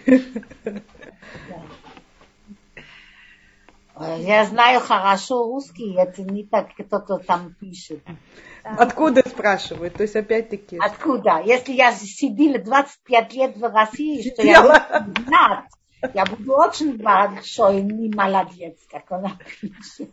Я знаю хорошо русский, это не так, кто-то там пишет. Откуда спрашивают? То есть опять-таки... Откуда? Если я сидела двадцать пять лет в России, что я буду знать, я буду очень большой, не молодец, как она пишет.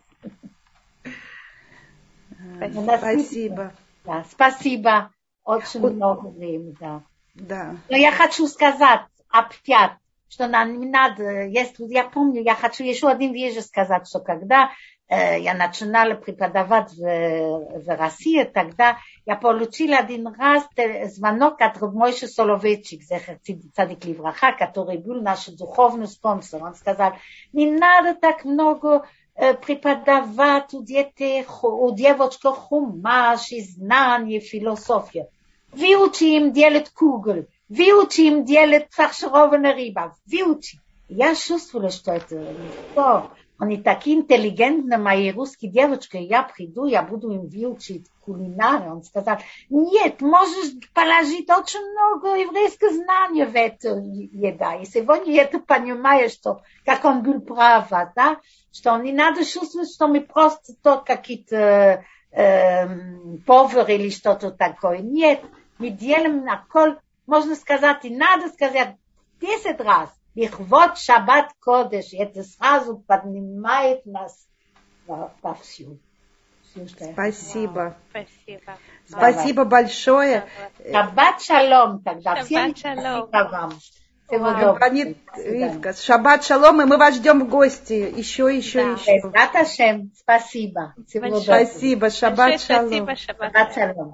Спасибо. Да, спасибо. Очень вот. Много времени, да. Да. Но я хочу сказать опять, что нам не надо, если я помню, я хочу еще один вещь сказать, что когда э, я начинала преподавать в, в России, тогда я получила один раз звонок от Рабмойши Соловейчик, цадик левраха, который был наш духовный спонсор. Он сказал, не надо так много э, преподавать у детей, у девочек хумаш, и знания, философия. Выучи им делать кугель. Выучи им делать фаршированную рыбу. Выучи. Я чувствовала, что это легко. Они такие интеллигентные, мои русские девочки. Я приду, я буду им выучить кулинарию. Он сказал, нет, можешь положить очень много еврейских знаний в эту еду. И сегодня я это понимаю, что, как он был прав, да? Что не надо чувствовать, что мы просто тут какие-то э, повар или что-то такое. Нет, мы делаем на кол. Можно сказать, и надо сказать десять раз. Лихвот шаббат кодеш. Это сразу поднимает нас повсюду. Спасибо. Спасибо. Спасибо большое. Шаббат шалом тогда. Шаббат шалом. Вам. Рабанит Ривка, шаббат шалом, и мы вас ждем в гости. Еще, еще, да. еще. Спасибо. Спасибо. Шаббат шалом. Шаббат шалом.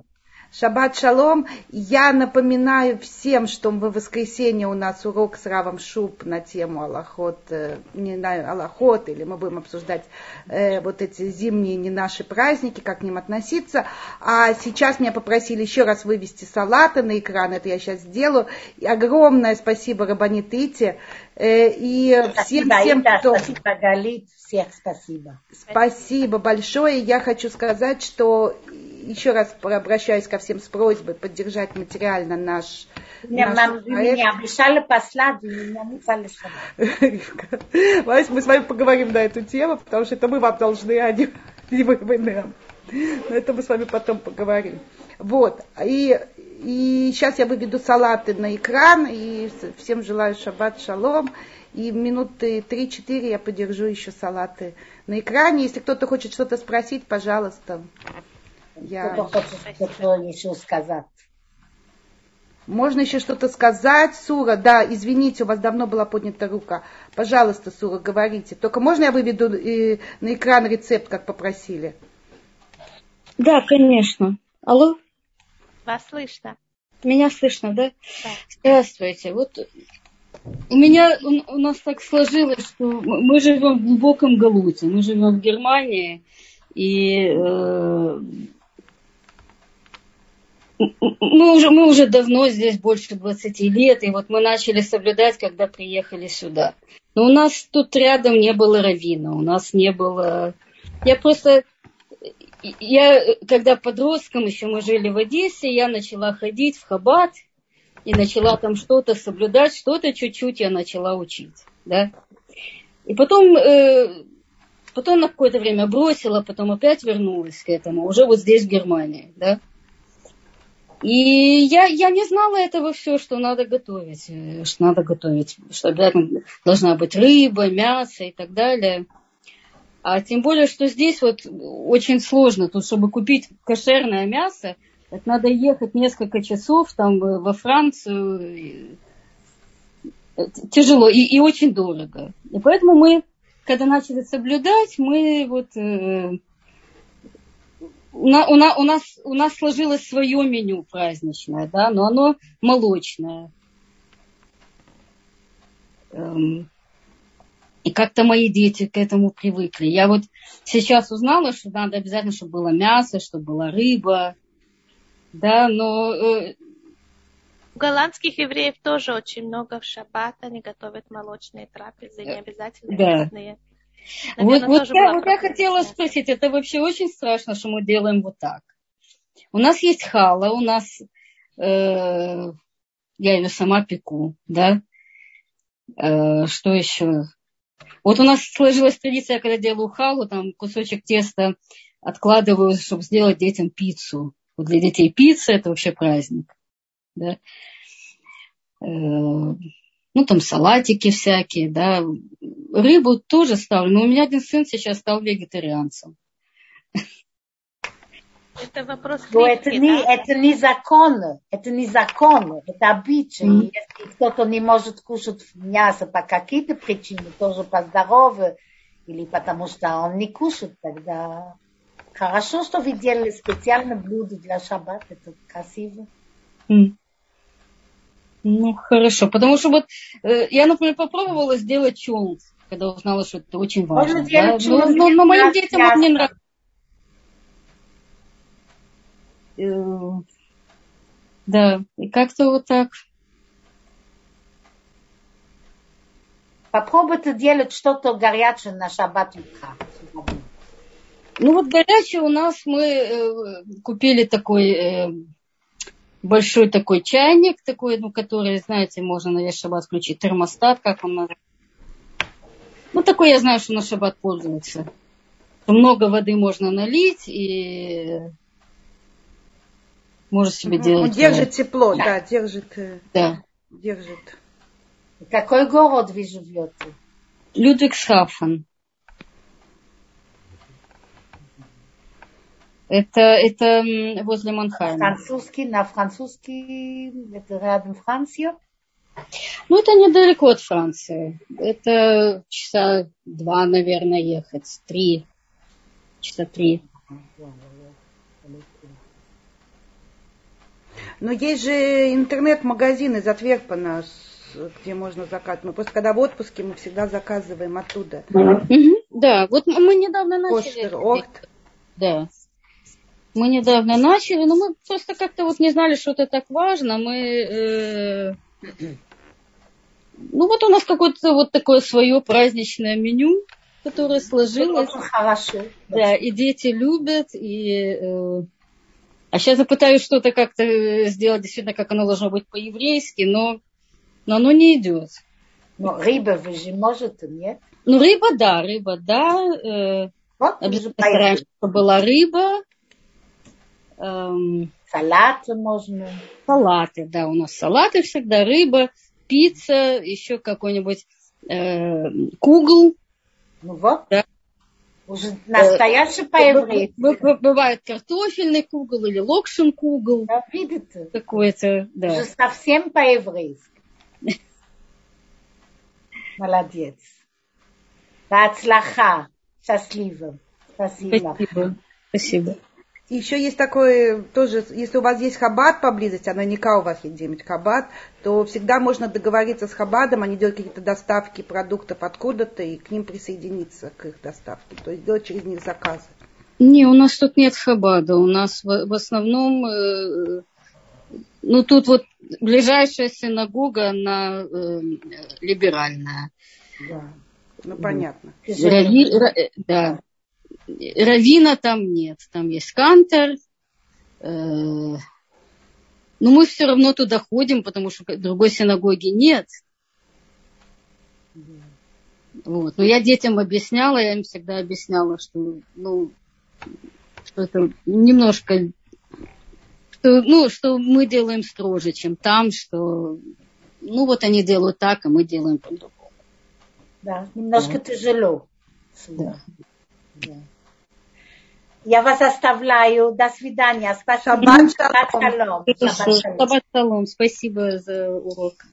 Шаббат шалом. Я напоминаю всем, что в воскресенье у нас урок с Равом Шуб на тему Аллахот, не знаю, Аллахот, или мы будем обсуждать э, вот эти зимние не наши праздники, как к ним относиться. А сейчас меня попросили еще раз вывести салаты на экран, это я сейчас сделаю. И огромное спасибо Рабанит Ите. Э, и всем, спасибо, всем, Ита, кто... Спасибо, Галит, всех спасибо. Спасибо большое. Я хочу сказать, что еще раз обращаюсь ко всем с просьбой поддержать материально наш, наш проект. Меня обещали послать, меня не послали. Мы с вами поговорим на эту тему, потому что это мы вам должны, а не вы, вы нам. Но это мы с вами потом поговорим. Вот. И, и сейчас я выведу салаты на экран. И всем желаю шаббат шалом. И минуты три-четыре я подержу еще салаты на экране. Если кто-то хочет что-то спросить, пожалуйста. Я... Кто-то хочет что-то еще сказать. Можно еще что-то сказать, Сура? Да, извините, у вас давно была поднята рука. Пожалуйста, Сура, говорите. Только можно я выведу э, на экран рецепт, как попросили? Да, конечно. Алло? Вас слышно? Меня слышно, да? Да. Здравствуйте. Вот у меня, у, у нас так сложилось, что мы живем в глубоком галуте. Мы живем в Германии, и э, мы, уже, мы уже давно здесь, больше двадцати лет, и вот мы начали соблюдать, когда приехали сюда. Но у нас тут рядом не было раввина, у нас не было... Я просто... Я, когда подростком еще мы жили в Одессе, я начала ходить в Хаббат и начала там что-то соблюдать, что-то чуть-чуть я начала учить, да. И потом, э, потом на какое-то время бросила, потом опять вернулась к этому, уже вот здесь, в Германии, да. И я, я не знала этого все, что надо готовить, что надо готовить, что обязательно должна быть рыба, мясо и так далее. А тем более, что здесь вот очень сложно, тут, чтобы купить кошерное мясо, это надо ехать несколько часов там во Францию. Тяжело и, и очень дорого. И поэтому мы, когда начали соблюдать, мы вот... Э, у, на, у, на, у, нас, у нас сложилось свое меню праздничное, да, но оно молочное. Эм, И как-то мои дети к этому привыкли. Я вот сейчас узнала, что надо обязательно, чтобы было мясо, чтобы была рыба. Да, но... Э... У голландских евреев тоже очень много в шаббат. Они готовят молочные трапезы, не обязательно да. мясные. Наверное, вот, вот, я, вот я хотела спросить, это вообще очень страшно, что мы делаем вот так. У нас есть хала, у нас... Э... Я ее сама пеку, да. Э... Что еще... Вот у нас сложилась традиция, когда делаю халу, там кусочек теста откладываю, чтобы сделать детям пиццу. Вот для детей пицца это вообще праздник. Да? Ну, там салатики всякие, да. Рыбу тоже ставлю, но у меня один сын сейчас стал вегетарианцем. Это вопрос Но это, да? не, это не закон, это не закон, это обычай. Mm. Если кто-то не может кушать мясо по каким-то причинам, тоже по здоровью, или потому что он не кушает, тогда хорошо, что вы делали специальное блюдо для шаббата, это красиво. Mm. Ну, хорошо, потому что вот э, я, например, попробовала сделать чонс, когда узнала, что это очень важно. Да? Но, но, но моим детям это не нравится. Да, и как-то вот так. Попробуйте делать что-то горячее на шаббат утра. Ну вот горячее у нас мы э, купили такой э, большой такой чайник, такой, ну, который, знаете, можно на весь шаббат включить, термостат, как он называется. Ну, такой я знаю, что на шаббат пользуется. Много воды можно налить и... Может себе делать. Он держит тепло, да, да держит. Да. Держит. Какой город вы живете? Людвигсхафен. Это, это возле Манхайма. Французский, на французский, это рядом Франции? Ну, это недалеко от Франции. Это часа два, наверное, ехать. Три. Часа три. Но есть же интернет-магазин из Антверпена, где можно заказывать. Мы просто когда в отпуске, мы всегда заказываем оттуда. Mm-hmm. Да, вот мы недавно начали. Кошер, Охт. Да. Мы недавно начали, но мы просто как-то вот не знали, что это так важно. Мы, э, ну вот у нас какое-то вот такое свое праздничное меню, которое сложилось. Хорошо. Да, и дети любят, и... Э, а сейчас я пытаюсь что-то как-то сделать действительно, как оно должно быть по-еврейски, но, но оно не идет. Но рыба вы же можете, нет? Ну, рыба, да, рыба, да. Э, вот обязательно стараемся, чтобы была рыба. Эм, салаты можно. Салаты, да, у нас салаты всегда, рыба, пицца, еще какой-нибудь э, кугл. Ну вот, да. Уже настоящий э, по-еврейски. Бывает картофельный кугл или локшин кугл. Да, видите? Какой-то, да. Уже совсем по-еврейски. Молодец. Бацлаха. Счастливо. Спасибо. Спасибо. Спасибо. Еще есть такое, тоже, если у вас есть хаббат поблизости, а наверняка у вас есть где-нибудь хаббат, то всегда можно договориться с хаббатом, они делают какие-то доставки продуктов откуда-то и к ним присоединиться к их доставке, то есть делать через них заказы. Не, у нас тут нет хаббада, у нас в, в основном, э, ну тут вот ближайшая синагога, она э, либеральная. Да, ну понятно. Рави, ра, да. Равина там нет, там есть кантор, э, но мы все равно туда ходим, потому что другой синагоги нет. Вот. Но я детям объясняла, я им всегда объясняла, что, ну, что это немножко, что, ну, что мы делаем строже, чем там, что, ну, вот они делают так, а мы делаем по-другому. Да, немножко да. Тяжело. Да. Да. Я вас оставляю. До свидания. Спасибо. Шаббат шалом. Шаббат шалом. Шаббат шалом. Спасибо за урок.